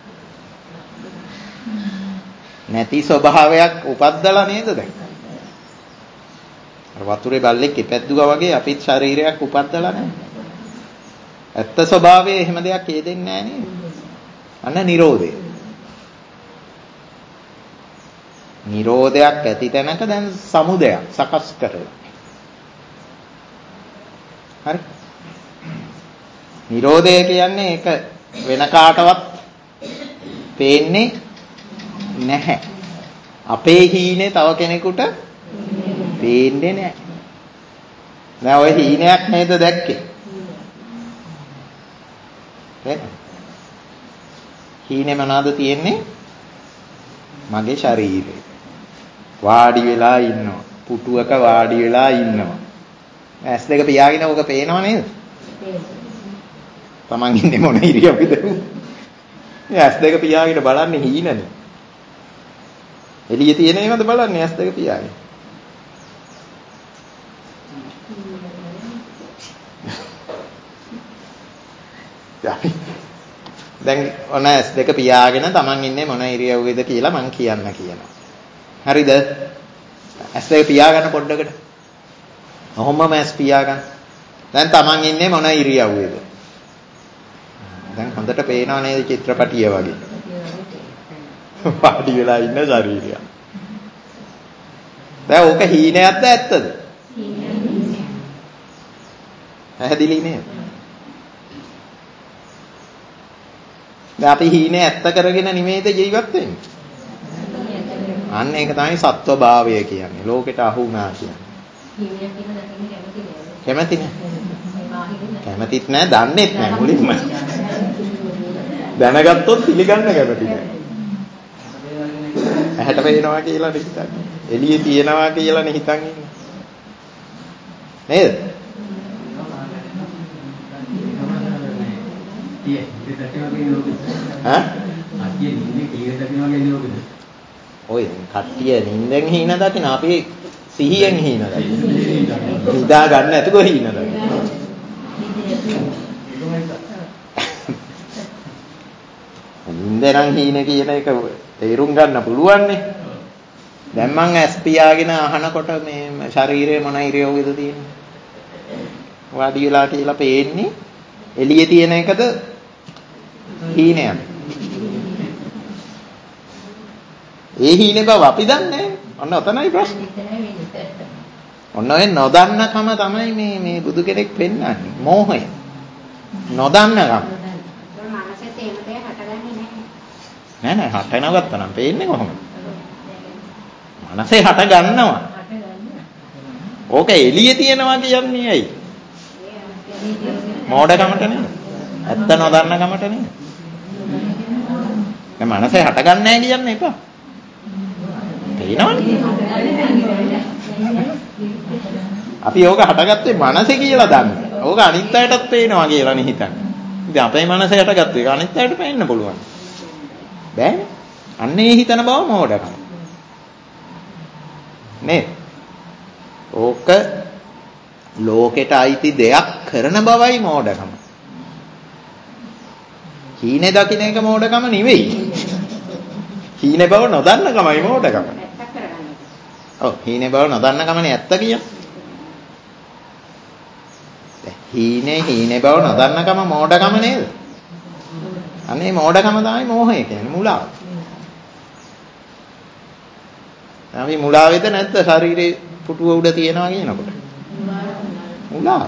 නැති ස්වභාවයක් උපද්දලා නේද දැන්? අර වතුරේ බල්ලෙක් ඉපැද්දුවා වගේ අපිත් ශරීරයක් උපද්දලා නැහැ. ඇත්ත ස්වභාවයේ එහෙම දෙයක් හේදෙන්නේ නැහැ නේද? අන්න නිරෝධය. නිරෝධයක් ඇති තැනක දැන් සමුදයක් සකස් කරලා. හරි. නිරෝධය කියන්නේ ඒක වෙන කාටවත් පේන්නේ නැහැ. අපේ හීනේ තව කෙනෙකුට පේන්නේ නැහැ. දැන් ඔය හීනයක් නේද දැක්කේ? හීනේ මොනවද තියෙන්නේ? මගේ ශරීරේ. වාඩි වෙලා ඉන්නවා. පුටුවක වාඩි වෙලා ඉන්නවා. ඇස් දෙක පියාගෙන ඕක පේනව නේද? තමන් ඉන්නේ මොන ඉරියව්වේද? ඇස් දෙක පියාගෙන බලන්නේ හීනනේ. එළියේ තියෙන ඒවාද බලන්නේ ඇස් දෙක පියාගෙන. දැන් ඔන ඇස් දෙක පියාගෙන තමන් ඉන්නේ මොන ඉරියව්වේද කියලා මං කියනවා. හරිද? ඇස් දෙක පියාගන්න පොඩ්ඩකට. ඔහොමම ඇස් පියාගන්න. දැන් තමන් ඉන්නේ මොන ඉරියව්වේද? දැන් හොඳට පේනව නේද චිත්‍රපටිය වගේ. වාඩි වෙලා ඉන්න ශරීරය. දැන් ඕක හීනයක්ද ඇත්තද? හීනයක්. පැහැදිලි නේද? දැන් අපි හීනේ ඇත්ත කරගෙන නෙමෙයිද ජීවත් වෙන්නේ? අන්න ඒක තමයි සත්ව භාවය කියන්නේ. ලෝකෙට අහු වුණා කියන්නේ. හීනයක් කියන දකින්න කැමති නෑ. කැමතිත් නෑ, දන්නෙත් නෑ මුලින්ම. දැනගත්තොත් පිළිගන්න කැමති නෑ. ඇහැට පේනවා කියලා හිතන්නේ. එළියේ තියෙනවා කියලා නේ හිතන් ඉන්නේ. නේද? ඔය කට්ටිය නිින්දෙන් හීන දකින අපි සිහියෙන් හීන දකින. හිතා ගන්න නැතුව හීන දකින. නිින්දෙන් හීන කියන එක තේරුම් ගන්න පුළුවන් නේ. දැන් මං ඇස් පියාගෙන අහනකොට මේ ශරීරයේ මොන ඉරියව්වේද තියෙන්නේ? වාඩි වෙලා කියලා පේන්නේ එළියේ තියෙන එකද හීනයක්. ඒ හීනේ බව අපි දන්නේ. ඔන්න ඔතනයි ප්‍රශ්නේ. ඔන්න ඔය නොදන්නකම තමයි මේ බුදු කෙනෙක් පෙන්වන්නේ. මෝහය. නොදන්නකම. මනසේ තේම දේ හටගන්නේ නැහැ. නෑ හටනගත්තා නම් පේන්නේ කොහොමද? මනසේ හට ගන්නවා. ඕක එළියේ තියෙනවා කියන්නේ ඇයි? මෝඩකමට නේ. ඇත්ත නොදන්න කමට නේ. දැන් මනසේ හටගන්නේ නැහැ කියන්න එපා. තේනවනේ. අපි ඕක හටගත්තේ මනසේ කියලා දන්නේ. ඕක අනිත් අයටත් පේනවා කියලා නේ හිතන්නේ. ඉතින් අපේ මනසේ හටගත්තු එක අනිත් අයට පේන්න පුළුවන්. බෑනේ. අන්නේ හිතන බව මෝඩකම. නේ. ඕක ලෝකෙට අයිති දෙයක් කරන බවයි මෝඩකම. හීනේ දකින්න එක මෝඩකම නෙවෙයි. හීනේ බව නොදන්නකමයි මෝඩකම. ඔව් හීනේ බව නොදන්නකමනේ ඇත්ත කියන්නේ. හීනේ බව නොදන්නකම මෝඩකම නේද? අනේ මෝඩකම තමයි මෝහය කියන්නේ මුලාව. අපි මුලාවේද නැද්ද ශරීරේ පුටුව උඩ තියනවා කියනකොට? මුලාව.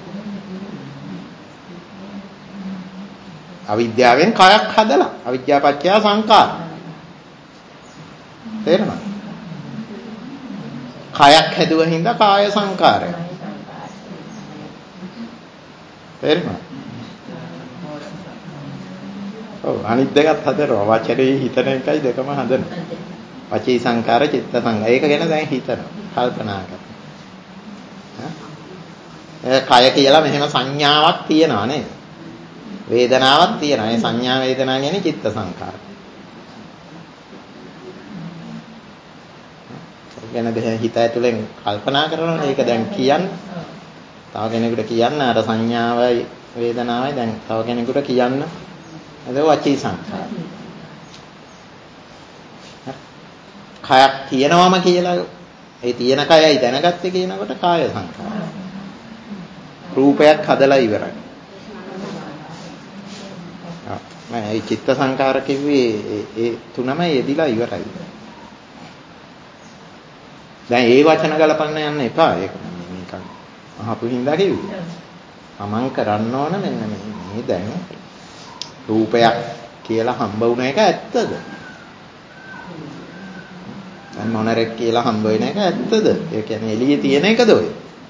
අවිද්‍යාවෙන් කයක් හදලා අවිද්‍යාපච්චය සංකාර. තේරෙනවද? කයක් හැදුවා හින්දා කාය සංකාරය. තේරෙනවද? ඔව් අනිත් දෙකත් හදනවා. වචනේ හිතන එකයි දෙකම හදනවා. වචී සංකාර චිත්ත සංකාර. ඒක ගැන දැන් හිතනවා. කල්පනා කරනවා. කය කියලා මෙහෙම සංඥාවක් තියෙනවා නේද? වේදනාවක් තියෙනවා. ඒ සංඥා වේදනා කියන්නේ චිත්ත සංකාර. ගැන දැන් හිත ඇතුලෙන් කල්පනා කරනවා. ඒක දැන් කියන්න. තව කෙනෙකුට කියන්න අර සංඥාවයි වේදනාවයි දැන් තව කෙනෙකුට කියන්න. ඒක වචී සංකාර. කයක් තියෙනවම කියලා ඒ තියෙන කයයි දැනගත්තේ කියනකොට කාය සංකාර. රූපයක් හදලා ඉවරයි. මම ඒ චිත්ත සංකාර කිව්වේ ඒ තුනම යෙදිලා ඉවරයි. දැන් ඒ වචන ගලපන්න යන්න එපා. ඒක නිකන් අහපු හින්දා කිව්වේ. තමන් කරන්න ඕන මෙන්න මේ දැන් රූපයක් කියලා හම්බ වුණ එක ඇත්තද? දැන් මොනරෙක් කියලා හම්බ වෙන එක ඇත්තද? ඒ කියන්නේ එළියේ තියෙන එකද ඔය?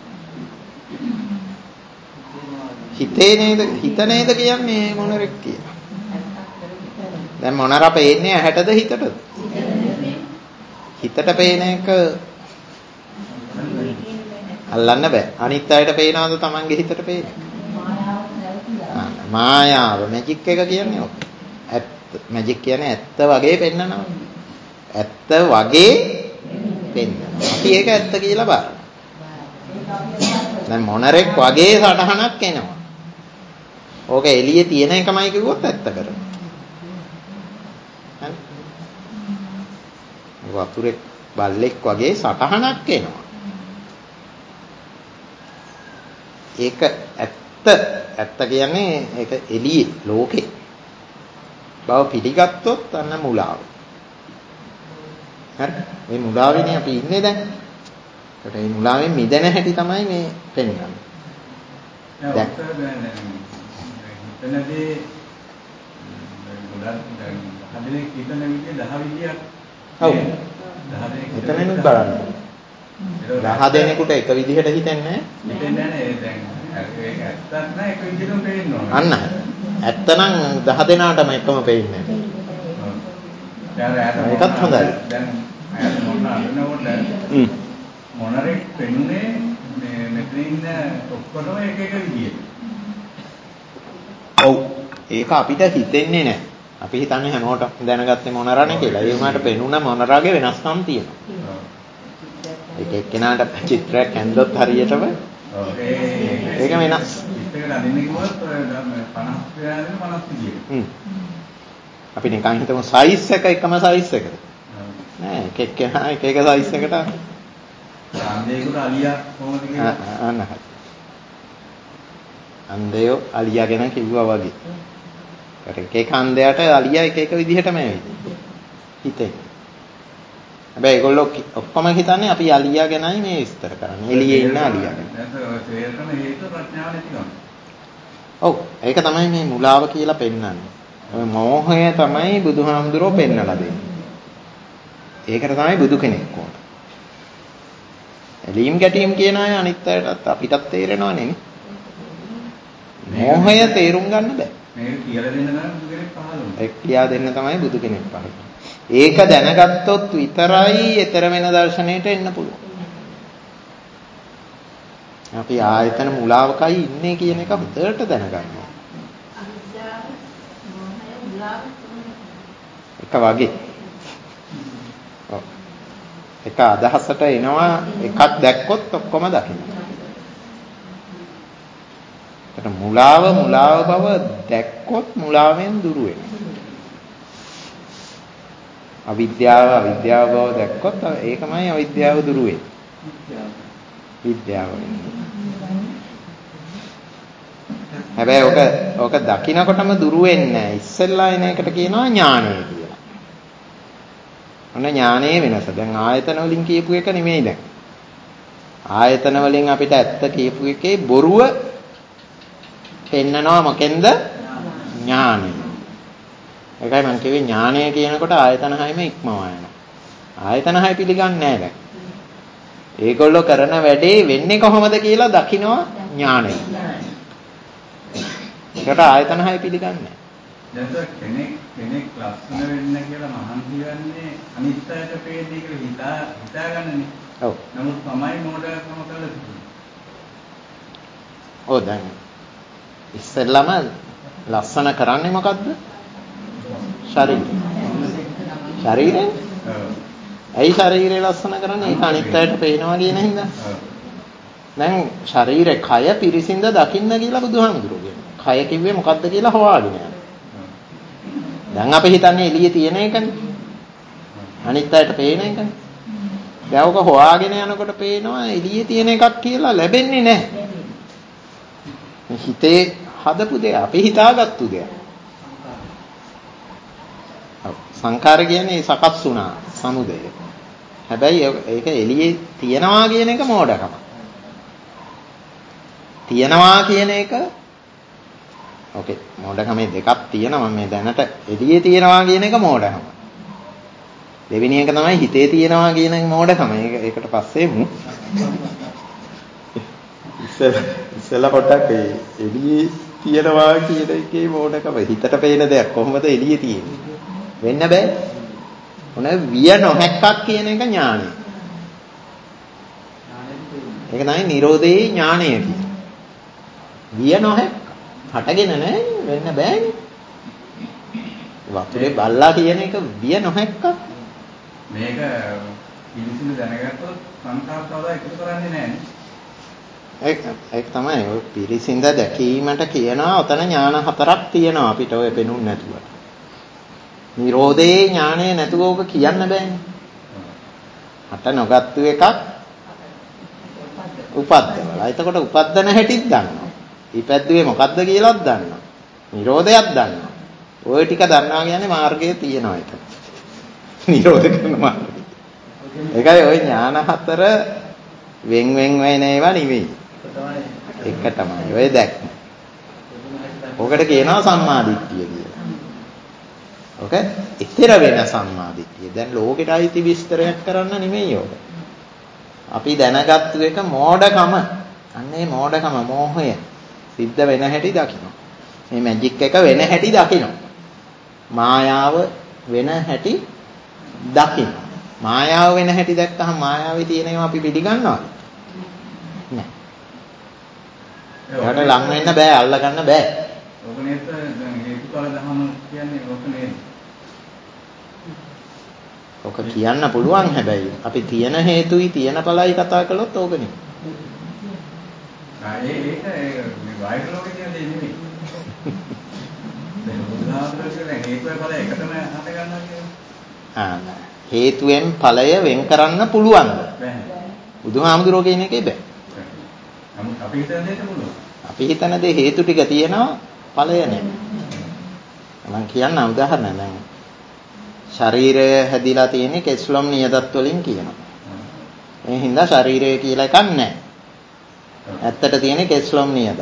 හිතේ නේද? හිත නේද කියන්නේ මොනරෙක් කියලා. දැන් මොනර පේන්නේ ඇහැටද හිතටද? හිතට පේන එක අල්ලන්න බෑ. අනිත් අයට පේනවද Tamange හිතට පේන්නේ? මායාව මැජික් එක කියන්නේ ඔක. ඇත්ත මැජික් කියන්නේ ඇත්ත වගේ පෙන්නනවා. ඇත්ත වගේ පෙන්නනවා. අපි ඒක ඇත්ත කියලා බලනවා. දැන් මොනරෙක් වගේ සටහනක් එනවා. ඕක එළියේ තියෙන එකමයි කිව්වොත් ඇත්ත කරනවා. හරි. වතුරේ බල්ලෙක් වගේ සටහනක් එනවා. ඒක ඇත්ත කියන්නේ ඒක එළියේ ලෝකේ. බව පිළිගත්තොත් අන්න මුලාව. හරි. මේ මුලාවේනේ අපි ඉන්නේ දැන්. ඒකට මේ මුලාවෙන් මිදෙන හැටි තමයි මේ පෙන්වන්නේ. දැන් හිතනදී ගොඩක් දැන් හදලේ හිතන විදිය 10 විදියක්. ඔව්. එතනෙනුත් බලන්න. 10 දෙනෙකුට එක විදිහට හිතෙන්නේ හිතෙන්නේ නැහැ. දැන් ඒක ඇත්තක් නෑ එක විදිහටම පේන්න ඕන. අන්න. ඇත්ත නම් 10 දෙනාටම එකම පේන්නේ නැහැ. ඒකත් හොඳයි. දැන් මොන අරනකොට මොනරෙක් පෙන්නේ මේ මෙතන ඉන්න ඔක්කොම එක එක විදියට. ඔව්. ඒක අපිට හිතෙන්නේ නැහැ. අපි හිතන්නේ හැමෝටම දැනගත්තේ මොනරානේ කියලා. ඒ වුණාට පෙනුන මොනරාගේ වෙනස්කම් තියෙනවා. ඒක එක්කෙනාට චිත්‍රයක් ඇඳොත් හරියටම ඒක වෙනස්. චිත්‍රයකට අදින්න කිව්වොත් 50 විදියට 50 විදියට. අපි නිකන් හිතමු සයිස් එක එකම සයිස් එකද? නෑ එක එක්කෙනා එක එක සයිස් එකට අන්දේකට අලියා කොහොමද කියන්නේ? අන්න හරි. අන්දයෝ අලියා ගැන කිව්වා වගේ. ඒක එක අන්දයට අලියා එක එක විදිහටම හිතේ. හැබැයි ඒගොල්ලෝ ඔක්කොම හිතන්නේ අපි අලියා ගැනයි මේ විස්තර කරන්නේ. එළියේ ඉන්න අලියා ගැන. ඒකම හේතු ප්‍රඥාව නැතිවම. ඔව් ඒක තමයි මේ මුලාව කියලා පෙන්වන්නේ. ඔය මෝහය තමයි බුදුහාමුදුරෝ පෙන්නලා දෙන්නේ. ඒකට තමයි බුදු කෙනෙක් ඕන. එලීම් ගැටීම් කියන අය අනිත් අයටත් අපිටත් තේරෙනව නෙමෙයි. මෝහය තේරුම් ගන්න බෑ. මේක කියලා දෙන්න නම් බුදු කෙනෙක් පහළ වුණා. ඒක කියා දෙන්න තමයි බුදු කෙනෙක් පහළ වුණේ. ඒක දැනගත්තොත් විතරයි ඊතර වෙන දර්ශනයට එන්න පුළුවන්. අපි ආයතන මුලාවකයි ඉන්නේ කියන එක හොඳට දැනගන්නවා. එක වගේ. ඔව්. එක අදහසට එනවා එකක් දැක්කොත් ඔක්කොම දකිනවා. ඒකට මුලාව බව දැක්කොත් මුලාවෙන් දුර වෙනවා. අවිද්‍යාව බව දැක්කොත් ඒකමයි අවිද්‍යාව දුර වෙන්නේ. විද්‍යාව වෙන්නේ. හැබැයි ඔක දකින්නකොටම දුර වෙන්නේ නැහැ. ඉස්සෙල්ලා එන එකට කියනවා ඥානය කියලා. ඔන්න ඥානයේ වෙනස. දැන් ආයතන වලින් කියපු එක නෙමෙයි දැන්. ආයතන වලින් අපිට ඇත්ත කියපු එකේ බොරුව පෙන්නනවා මොකෙන්ද? ඥානය. ඒකයි මම කිව්වේ ඥානය කියනකොට ආයතන හයම ඉක්මවා යනවා. ආයතන හය පිළිගන්නේ නැහැ දැන්. ඒගොල්ලෝ කරන වැඩේ වෙන්නේ කොහොමද කියලා දකිනවා ඥානය. ඒකට ආයතන හය පිළිගන්නේ නැහැ. කෙනෙක් ලස්සන වෙන්න කියලා මහන්සි වෙන්නේ අනිත් අයට පේන්නේ කියලා හිතාගන්නනේ. ඔව්. නමුත් තමයි මොඩකම කළා තියෙන්නේ. ඔව් දැන් ඉස්සෙල්ලාම ලස්සන කරන්නේ මොකද්ද? ශරීරය. ඇයි ශරීරය ලස්සන කරන්නේ? ඒක අනිත් අයට පේනවා කියන හින්දා. දැන් ශරීරේ කය පිරිසිඳ දකින්න කියලා බුදුහාමුදුරුවෝ කියනවා. කය කිව්වේ මොකද්ද කියලා හොයාගෙන යනවා. දැන් අපි හිතන්නේ එළියේ තියෙන එකනේ. අනිත් අයට පේන එකනේ. දැන් ඔක හොයාගෙන යනකොට පේනවා එළියේ තියෙන එකක් කියලා ලැබෙන්නේ නැහැ. හිතේ හදපු දෙයක්, අපි හිතාගත්තු දෙයක්. සංඛාර කියන්නේ සකස් වුණා සමුදය. හැබැයි ඒක එළියේ තියනවා කියන එක මෝඩකම. තියනවා කියන එක ඕකේ මෝඩකමේ දෙකක් තියෙනවා මේ දැනට එළියේ තියනවා කියන එක මෝඩකම. දෙවෙනි එක තමයි හිතේ තියනවා කියන මෝඩකම. ඒකට පස්සේ ඉස්සෙල්ලා පොඩ්ඩක් එළියේ තියනවා කියන එකේ මෝඩකම. හිතට පේන දෙයක් කොහොමද එළියේ තියෙන්නේ? වෙන්න බෑ. මොන විය නොහැක්කක් කියන එක ඥානය. ඒක තමයි නිරෝධේ ඥානය කියන්නේ. විය නොහැක්ක. හටගෙන නැහැ වෙන්න බෑනේ. වතුරේ බල්ලා කියන එක විය නොහැක්කක්. මේක පිළිසිඳ දැනගත්තොත් සංකාප්තාවද එකතු කරන්නේ නැහැ නේ. ඒක තමයි ඔය පිළිසිඳ දැකීමට කියනවා ඔතන ඥාන හතරක් තියෙනවා අපිට ඔය පෙනුන්නේ නැතුව. නිරෝධේ ඥානය නැතුව ඕක කියන්න බෑනේ. හට නොගත්තු එකක් උපද්දවලා. එතකොට උපද්දන හැටිත් දන්නවා. ඉපැද්දුවේ මොකද්ද කියලාත් දන්නවා. නිරෝධයක් දන්නවා. ওই ටික දන්නවා කියන්නේ මාර්ගයේ තියෙනවා ඒක. නිරෝධ කරන මාර්ගය. ඒකයි ওই ඥාන හතර වෙන් වෙන ඒවා නෙවෙයි. එක තමයි ඔය දැක්ම. ඔකට කියනවා සම්මාදිට්ඨිය කියලා. ඔක ඉතර වෙන සම්මාදිට්ඨිය. දැන් ලෝකෙට අයිති විස්තරයක් කරන්න නෙමෙයි ඔක. අපි දැනගත්තු එක මෝඩකම. අන්නේ මෝඩකම මෝහය සිද්ධ වෙන හැටි දකින්න. මේ මැජික් එක වෙන හැටි දකින්න. මායාව වෙන හැටි දකින්න. මායාව වෙන හැටි දැක්කහම මායාවේ තියෙන ඒවා අපි පිළිගන්නවද? නෑ. ඒකට ලං වෙන්න බෑ, අල්ල ගන්න බෑ. ඔක නේද දැන් හේතුඵල ධර්ම කියන්නේ ඔක නේද? ඔක කියන්න පුළුවන් හැබැයි අපි තියෙන හේතුයි තියෙන ඵලයි කතා කළොත් ඕක නෙමෙයි. ඒක මේ බාහිර ලෝකේ කියන දේ නෙමෙයි. දැන් බුදුහාමුදුරුවෝ හේතුය ඵලය එකටම හට ගන්නවා කියන්නේ. හේතුයෙන් ඵලය වෙන් කරන්න පුළුවන්ද? බෑ. බුදුහාමුදුරුවෝ කියන එකේ බෑ. නමුත් අපි හිතන දෙයට පුළුවන්. අපි හිතන දේ හේතු ටික තියෙනවා ඵලය නෑ. මම කියන්න උදාහරණ දැන් ශරීරය හැදිලා තියෙන්නේ කෙස්ලොම් නියදත් වලින් කියනවා. ඒ හින්දා ශරීරය කියලා එකක් නැහැ. ඇත්තට තියෙන්නේ කෙස්ලොම් නියදත්.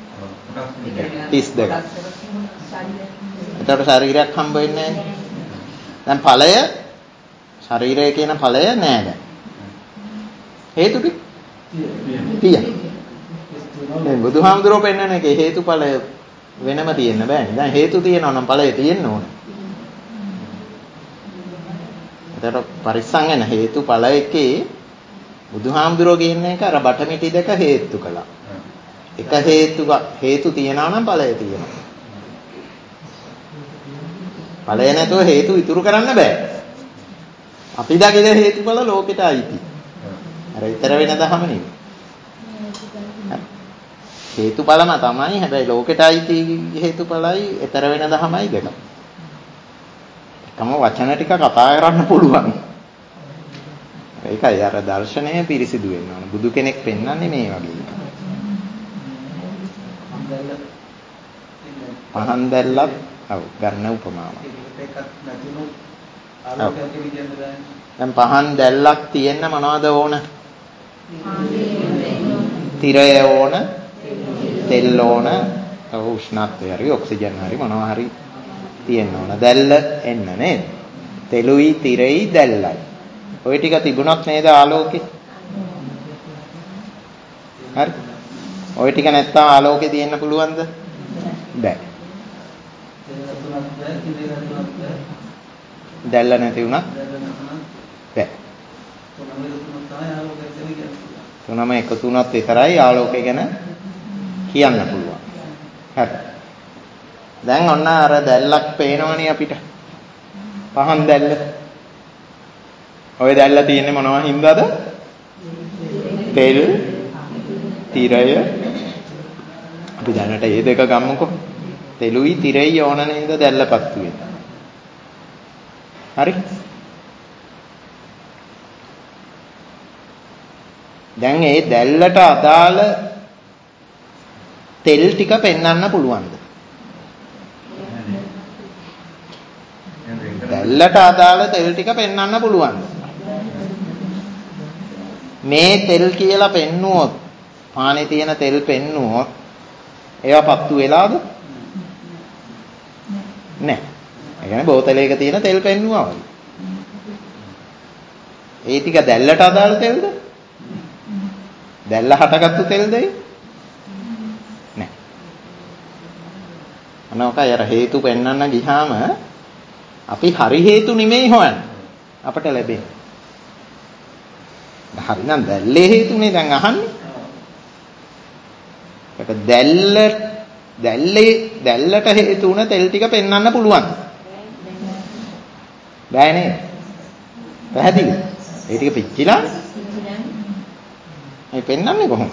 32. එතකොට ශරීරයක් හම්බ වෙන්නේ නැහැ. දැන් ඵලය ශරීරය කියන ඵලය නැහැ දැන්. හේතු ටික තියෙනවා. මේ බුදුහාමුදුරුවෝ පෙන්නන එකේ හේතුඵලය වෙනම තියෙන්න බෑනේ. දැන් හේතු තියෙනවා නම් ඵලය තියෙන්න ඕනේ. එතකොට පරිස්සම් වෙන හේතුඵල එකේ බුදුහාමුදුරුවෝ කියන එක අර බටමිටි දෙක හේතු කළා. එක හේතු තියනවා නම් ඵලය තියෙනවා. ඵලය නැතුව හේතු ඉතුරු කරන්න බෑ. අපි දකින හේතුඵල ලෝකෙට අයිති. අර ඊතර වෙන දහම නෙවෙයි. හේතුඵලම තමයි හැබැයි ලෝකෙට අයිති හේතුඵලයි ඊතර වෙන දහමයි දෙක. තම වචන ටික කතා කරන්න පුළුවන්. ඒකයි අර දර්ශනය පිරිසිදු වෙන්න ඕන. බුදු කෙනෙක් පෙන්වන්නේ මේ වගේ. පහන් දැල්ලක් ඔව් ගන්න උපමාවක්. දැන් පහන් දැල්ලක් තියෙන්න මොනවද ඕන? තිරය ඕන, තෙල් ඕන, උෂ්ණත්වය හරි ඔක්සිජන් හරි මොනවා හරි තියෙන්න ඕන. දැල්ල එන්න නේද? තෙලුයි, තිරෙයි, දැල්ලයි. ওই ටික තිබුණොත් නේද ආලෝකේ? හරි. ওই ටික නැත්තම් ආලෝකේ තියෙන්න පුළුවන්ද? බෑ. දැල්ල නැති වුණත් බෑ. තුනම එකතු වුණත් විතරයි ආලෝකය ගැන කියන්න පුළුවන්. හරි. දැන් ඔන්න අර දැල්ලක් පේනවනේ අපිට. පහන් දැල්ල. ඔය දැල්ල තියෙන්නේ මොනවා හින්දාද? තෙල්, තිරය. අපි දැනට මේ දෙක ගමුකෝ. තෙලුයි තිරෙයි ඕන නේද දැල්ලපත්තු වෙන්න. හරි. දැන් මේ දැල්ලට අදාළ තෙල් ටික පෙන්වන්න පුළුවන්ද? දැල්ලට අදාළ තෙල් ටික පෙන්වන්න පුළුවන්ද? මේ තෙල් කියලා පෙන්නුවොත් පානේ තියෙන තෙල් පෙන්නුවොත් ඒවා පත්තු වෙලාද? නැහැ. ඒ කියන්නේ බෝතලයක තියෙන තෙල් පෙන්නුවා වගේ. ඒ ටික දැල්ලට අදාළ තෙල්ද? දැල්ල හටගත්තු තෙල්ද ඒ? නැහැ. අනෝකයි අර හේතු පෙන්වන්න ගියාම අපි හරි හේතු නෙමෙයි හොයන්නේ. අපට ලැබෙන්නේ. හරිනම් දැල්ලේ හේතුනේ දැන් අහන්නේ. ඒක දැල්ලට හේතු වුණ තෙල් ටික පෙන්වන්න පුළුවන්. බෑ නේද? පැහැදිලිද? ඒ ටික පිච්චිලා මේ පෙන්වන්නේ කොහොමද?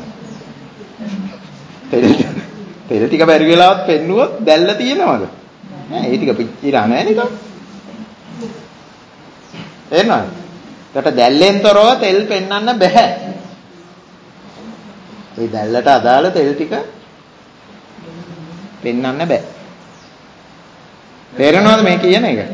තෙල් ටික බැරි වෙලාවත් පෙන්නුවොත් දැල්ල තියෙනවද? නෑ ඒ ටික පිච්චිලා නෑ නේද? එන්නත්. ඒකට දැල්ලෙන් තොරව තෙල් පෙන්වන්න බෑ. ඒ දැල්ලට අදාළ තෙල් ටික පෙන්වන්න බෑ. තේරෙනවද මේ කියන එක?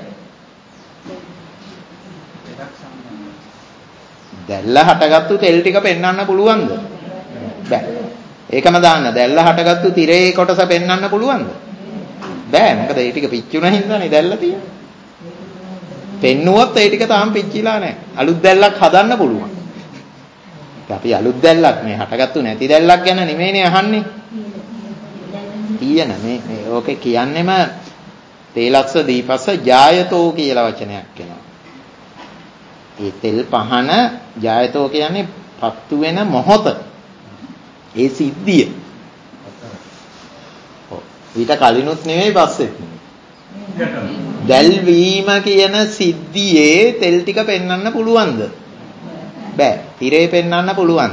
දැල්ල හටගත්තු තෙල් ටික පෙන්වන්න පුළුවන්ද? බෑ. ඒකම දාන්න. දැල්ල හටගත්තු තිරේ කොටස පෙන්වන්න පුළුවන්ද? බෑ. මොකද ඒ ටික පිච්චුණ හින්දානේ දැල්ල තියෙන්නේ. පෙන්නුවොත් ඒ ටික තාම පිච්චිලා නැහැ. අලුත් දැල්ලක් හදන්න පුළුවන්. අපි අලුත් දැල්ලක් මේ හටගත්තු නැති දැල්ලක් ගැන නෙමෙයිනේ අහන්නේ. තියෙන මේ ඕකේ කියන්නෙම තේලස්ස දීපස්ස ජායතෝ කියලා වචනයක් එනවා. ඒ තෙල් පහන ජායතෝ කියන්නේ පත්තු වෙන මොහොත. ඒ සිද්ධිය. ඔව්. ඊට කලිනුත් නෙමෙයි පස්සෙත් නෙමෙයි. දැල්වීම කියන සිද්ධියේ තෙල් ටික පෙන්වන්න පුළුවන්ද? බෑ. තිරේ පෙන්වන්න පුළුවන්ද?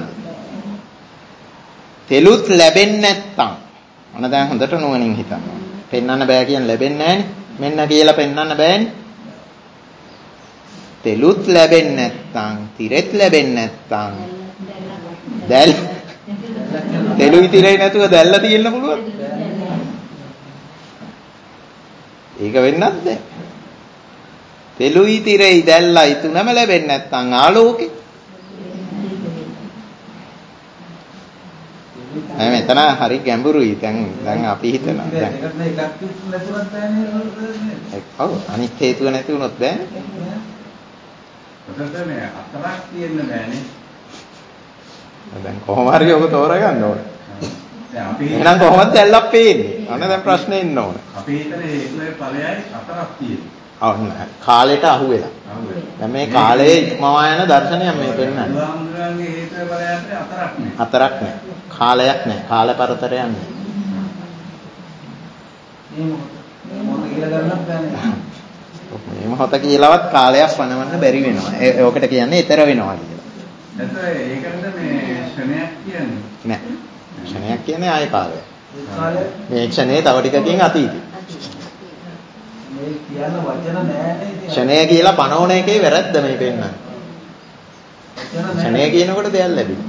තෙලුත් ලැබෙන්නේ නැත්තම් මොන දැන් හොඳට නුවණින් හිතන්න. පෙන්වන්න බෑ කියන්නේ ලැබෙන්නේ නැහනේ. මෙන්න කියලා පෙන්වන්න බෑනේ. තෙලුත් ලැබෙන්නේ නැත්තම්, තිරෙත් ලැබෙන්නේ නැත්තම් දැල් තෙලුයි තිරේ නැතුව දැල්ල තියෙන්න පුළුවන්. ඒක වෙන්නත් බෑ. තෙලුයි තිරෙයි දැල්ලයි තුනම ලැබෙන්නේ නැත්තම් ආලෝකේ. මෙතන හරි ගැඹුරුයි. දැන් අපි හිතනවා. දැන් ඒකට එකක් නැතුවත් බෑනේ. ඔව් අනිත් හේතුව නැති වුණොත් බෑනේ. ඔතන මේ අතරක් තියෙන්න බෑනේ. දැන් කොහොම හරි ඔබ තෝරගන්න ඕනේ. දැන් අපි එහෙනම් කොහොමද දැල්ලක් පේන්නේ? අන්න දැන් ප්‍රශ්නේ ඉන්න ඕනේ. අපි හිතන හේතුවේ ඵලයයි අතරක් තියෙන්නේ. ඔන්න කාලයට අහු වෙලා. දැන් මේ කාලයේ ඉක්මවා යන දර්ශනයක් මේ පෙන්නන්නේ. බුදුහාමුදුරන්ගේ හේතුවේ ඵලයට අතරක් නෑ. අතරක් නෑ. කාලයක් නෑ. කාලපරතරයක් නෑ. මේ මොකද කියලා ගන්නත් බෑනේ. මේ මොහොත කියලාවත් කාලයක් පනවන්න බැරි වෙනවා. ඒකට කියන්නේ ඊතර වෙනවා කියලා. එතකොට ඒකට මේ ක්ෂණයක් කියන්නේ නෑ. ක්ෂණයක් කියන්නේ ආයේ කාලය. මේ ක්ෂණේ තව ටිකකින් අතීතයි. මේ කියන වචන නෑනේ. ක්ෂණය කියලා පනවන එකේ වැරද්ද මේ පෙන්නන්නේ. ක්ෂණය කියනකොට දෙයක් ලැබෙනවා.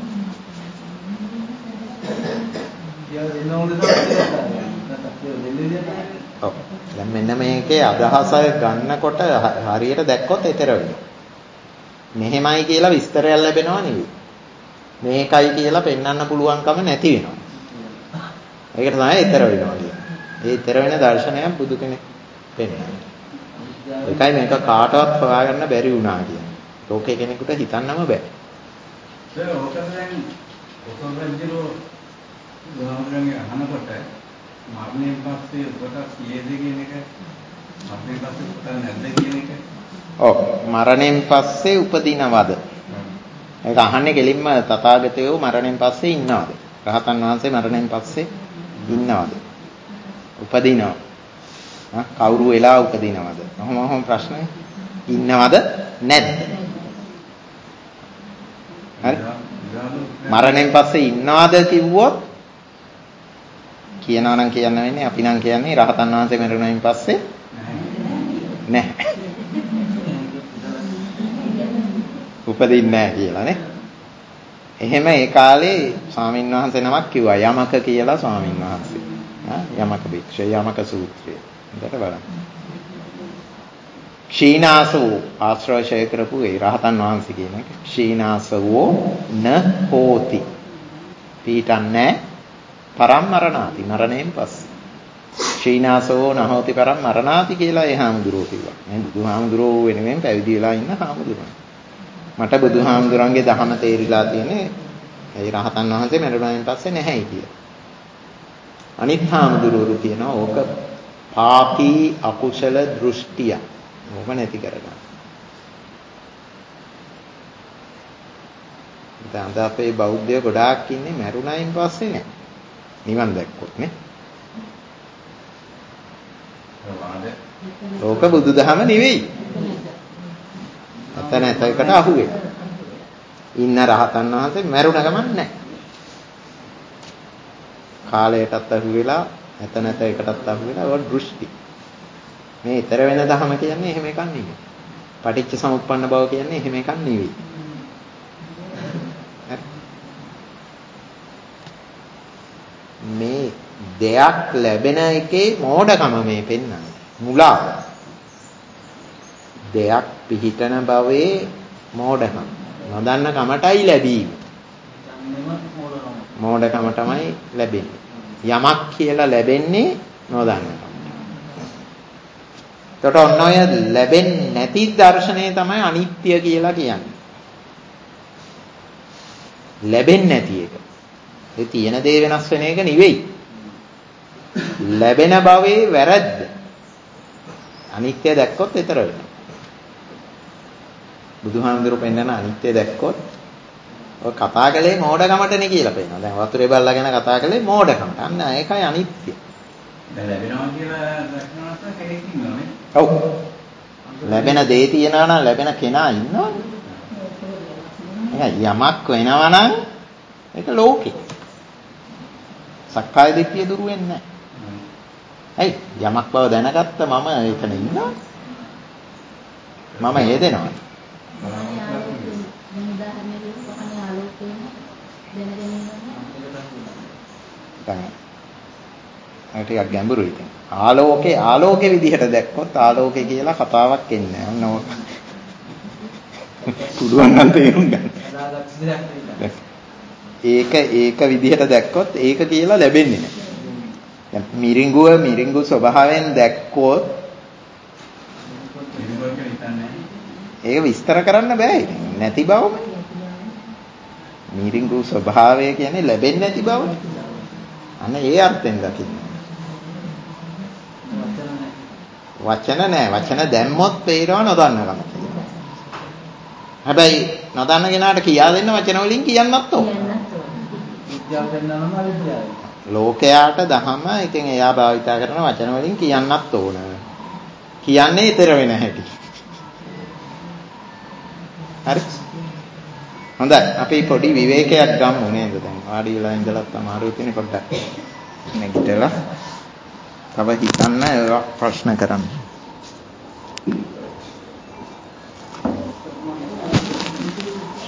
ඔව්. දැන් මෙන්න මේකේ අදහස ගන්නකොට හරියට දැක්කොත් ඊතර වෙනවා. මෙහෙමයි කියලා විස්තරයක් ලැබෙනවා නෙවෙයි. මේකයි කියලා පෙන්වන්න පුළුවන්කම නැති වෙනවා. ඒකට තමයි ඊතර වෙනවා කියන්නේ. ඒ ඊතර වෙන දර්ශනයක් බුදු කෙනෙක් පෙන්වන්නේ. ඒකයි මේක කාටවත් හොයාගන්න බැරි වුණා කියන්නේ. ලෝකේ කෙනෙකුට හිතන්නම බෑ. ඒක දැන් ඔතනදීරෝ බුදුහාමුදුරන්ගේ අහනකොට මරණයෙන් පස්සේ උපත කීයද කියන එක මරණයෙන් පස්සේ උපත නැද්ද කියන එක ඔව් මරණයෙන් පස්සේ උපදිනවද? ඒක අහන්නේ කෙලින්ම තථාගතයෝ මරණයෙන් පස්සේ ඉන්නවද? රහතන් වහන්සේ මරණයෙන් පස්සේ ඉන්නවද? උපදිනවද? කවුරු වෙලා උපදිනවද? ඔහොම ප්‍රශ්නේ. ඉන්නවද නැද්ද? හරි? මරණයෙන් පස්සේ ඉන්නවද කිව්වොත් කියනවා නම් කියන්න වෙන්නේ අපි නම් කියන්නේ රහතන් වහන්සේ මරණයෙන් පස්සේ නැහැ. උපදින්නේ නැහැ කියලා නේ. එහෙම ඒ කාලේ ස්වාමීන් වහන්සේ නමක් කිව්වා යමක කියලා ස්වාමීන් වහන්සේ. යමක භික්ෂු යමක සූත්‍රය. හොඳට බලන්න. ක්ෂීනාසෝ ආශ්‍රය කරපු ඒ රහතන් වහන්සේ කියන එක ක්ෂීනාසෝ න හෝති. පිහිටන්නේ පරම්මරණාති මරණයෙන් පස්සේ. ශීනාසෝ නහෝති පරම්මරණාති කියලා ඒ හාමුදුරුවෝ කිව්වා. මේ බුදුහාමුදුරුවෝ වෙනුවෙන් පැවිදි වෙලා ඉන්න හාමුදුරුවෝ. මට බුදුහාමුදුරන්ගේ දහම තේරිලා තියෙන්නේ ඒ රහතන් වහන්සේ මරුණායින් පස්සේ නැහැයි කියලා. අනිත් හාමුදුරුවෝ කියනවා ඕක පාපී අකුසල දෘෂ්ටිය. ඕක නැති කරගන්න. දැන් අපේ බෞද්ධයෝ ගොඩාක් ඉන්නේ මරුණායින් පස්සේ නෑ. නිවන් දැක්කොත් නේ. ඕක බුදුදහම නෙවෙයි. එතන එතකට අහුවේ. ඉන්න රහතන් වහන්සේ මරුණ ගමන් නැහැ. කාලයටත් අහු වෙලා එතන එතකටත් අහු වෙලා ඔය දෘෂ්ටි. මේ ඊතර වෙන දහම කියන්නේ එහෙම එකක් නෙවෙයි. පටිච්ච සමුප්පන්න බව කියන්නේ එහෙම එකක් නෙවෙයි. මේ දෙයක් ලැබෙන එකේ මෝඩකම මේ පෙන්වන්නේ. මුලාව. දෙයක් පිහිටන බවේ මෝඩකම. නොදන්න කමටයි ලැබීම. මෝඩකම තමයි ලැබෙන්නේ. යමක් කියලා ලැබෙන්නේ නොදන්න කම. එතකොට ඔන්න ඔය ලැබෙන්නේ නැති දර්ශනය තමයි අනිත්‍ය කියලා කියන්නේ. ලැබෙන්නේ නැති එක. ඒ තියෙන දේ වෙනස් වෙන එක නෙවෙයි. ලැබෙන භවයේ වැරද්ද. අනිත්‍ය දැක්කොත් ඊතර වෙනවා. බුදුහාමුදුරුවෝ පෙන්නන අනිත්‍ය දැක්කොත් ඔය කතා කළේ මෝඩකමටනේ කියලා පේනවා. දැන් වතුරේ බල්ලා ගැන කතා කළේ මෝඩකමට. අන්න ඒකයි අනිත්‍ය. දැන් ලැබෙනවා කියලා දැක්කම තමයි කෙනෙක් ඉන්නවනේ. ඔව්. ලැබෙන දේ තියනවා නම් ලැබෙන කෙනා ඉන්නවනේ. යමක් වෙනවා නම් ඒක ලෝකේ. සක්කාය දිට්ඨිය දුරු වෙන්නේ නැහැ. යමක් බව දැනගත්ත මම එතන ඉන්නවා. මම හේදෙනවා. ටිකක් ගැඹුරුයි. ආලෝකේ විදිහට දැක්කොත් ආලෝකේ කියලා කතාවක් එන්නේ නැහැ. ඔන්න ඕක. පුළුවන් නම් තේරුම් ගන්න. ඒක විදිහට දැක්කොත් ඒක කියලා ලැබෙන්නේ නැහැ. මිරිඟු ස්වභාවයෙන් දැක්කොත් ඒක විස්තර කරන්න බෑ. නැති බවම. මිරිඟු ස්වභාවය කියන්නේ ලැබෙන්නේ නැති බව. අන්න ඒ අර්ථයෙන් දකින්න. වචන නෑ. වචන දැම්මොත් පේරව නොදන්නකම කියලා. හැබැයි නොදන්න කෙනාට කියා දෙන්න වචන වලින් කියන්නත් ඕන. විද්‍යාව දෙන්නම විද්‍යාවයි. ලෝකයාට දහම ඉතින් එයා භාවිතා කරන වචන වලින් කියන්නත් ඕන. කියන්නේ ඊතර වෙන හැටි. හරි. හොඳයි. අපි පොඩි විවේකයක් ගමු නේද දැන්. වාඩි වෙලා ඉඳලා අමාරු වෙන්නේ පොඩ්ඩක්. නැගිටලා. තව හිතන්න ප්‍රශ්න කරන්න.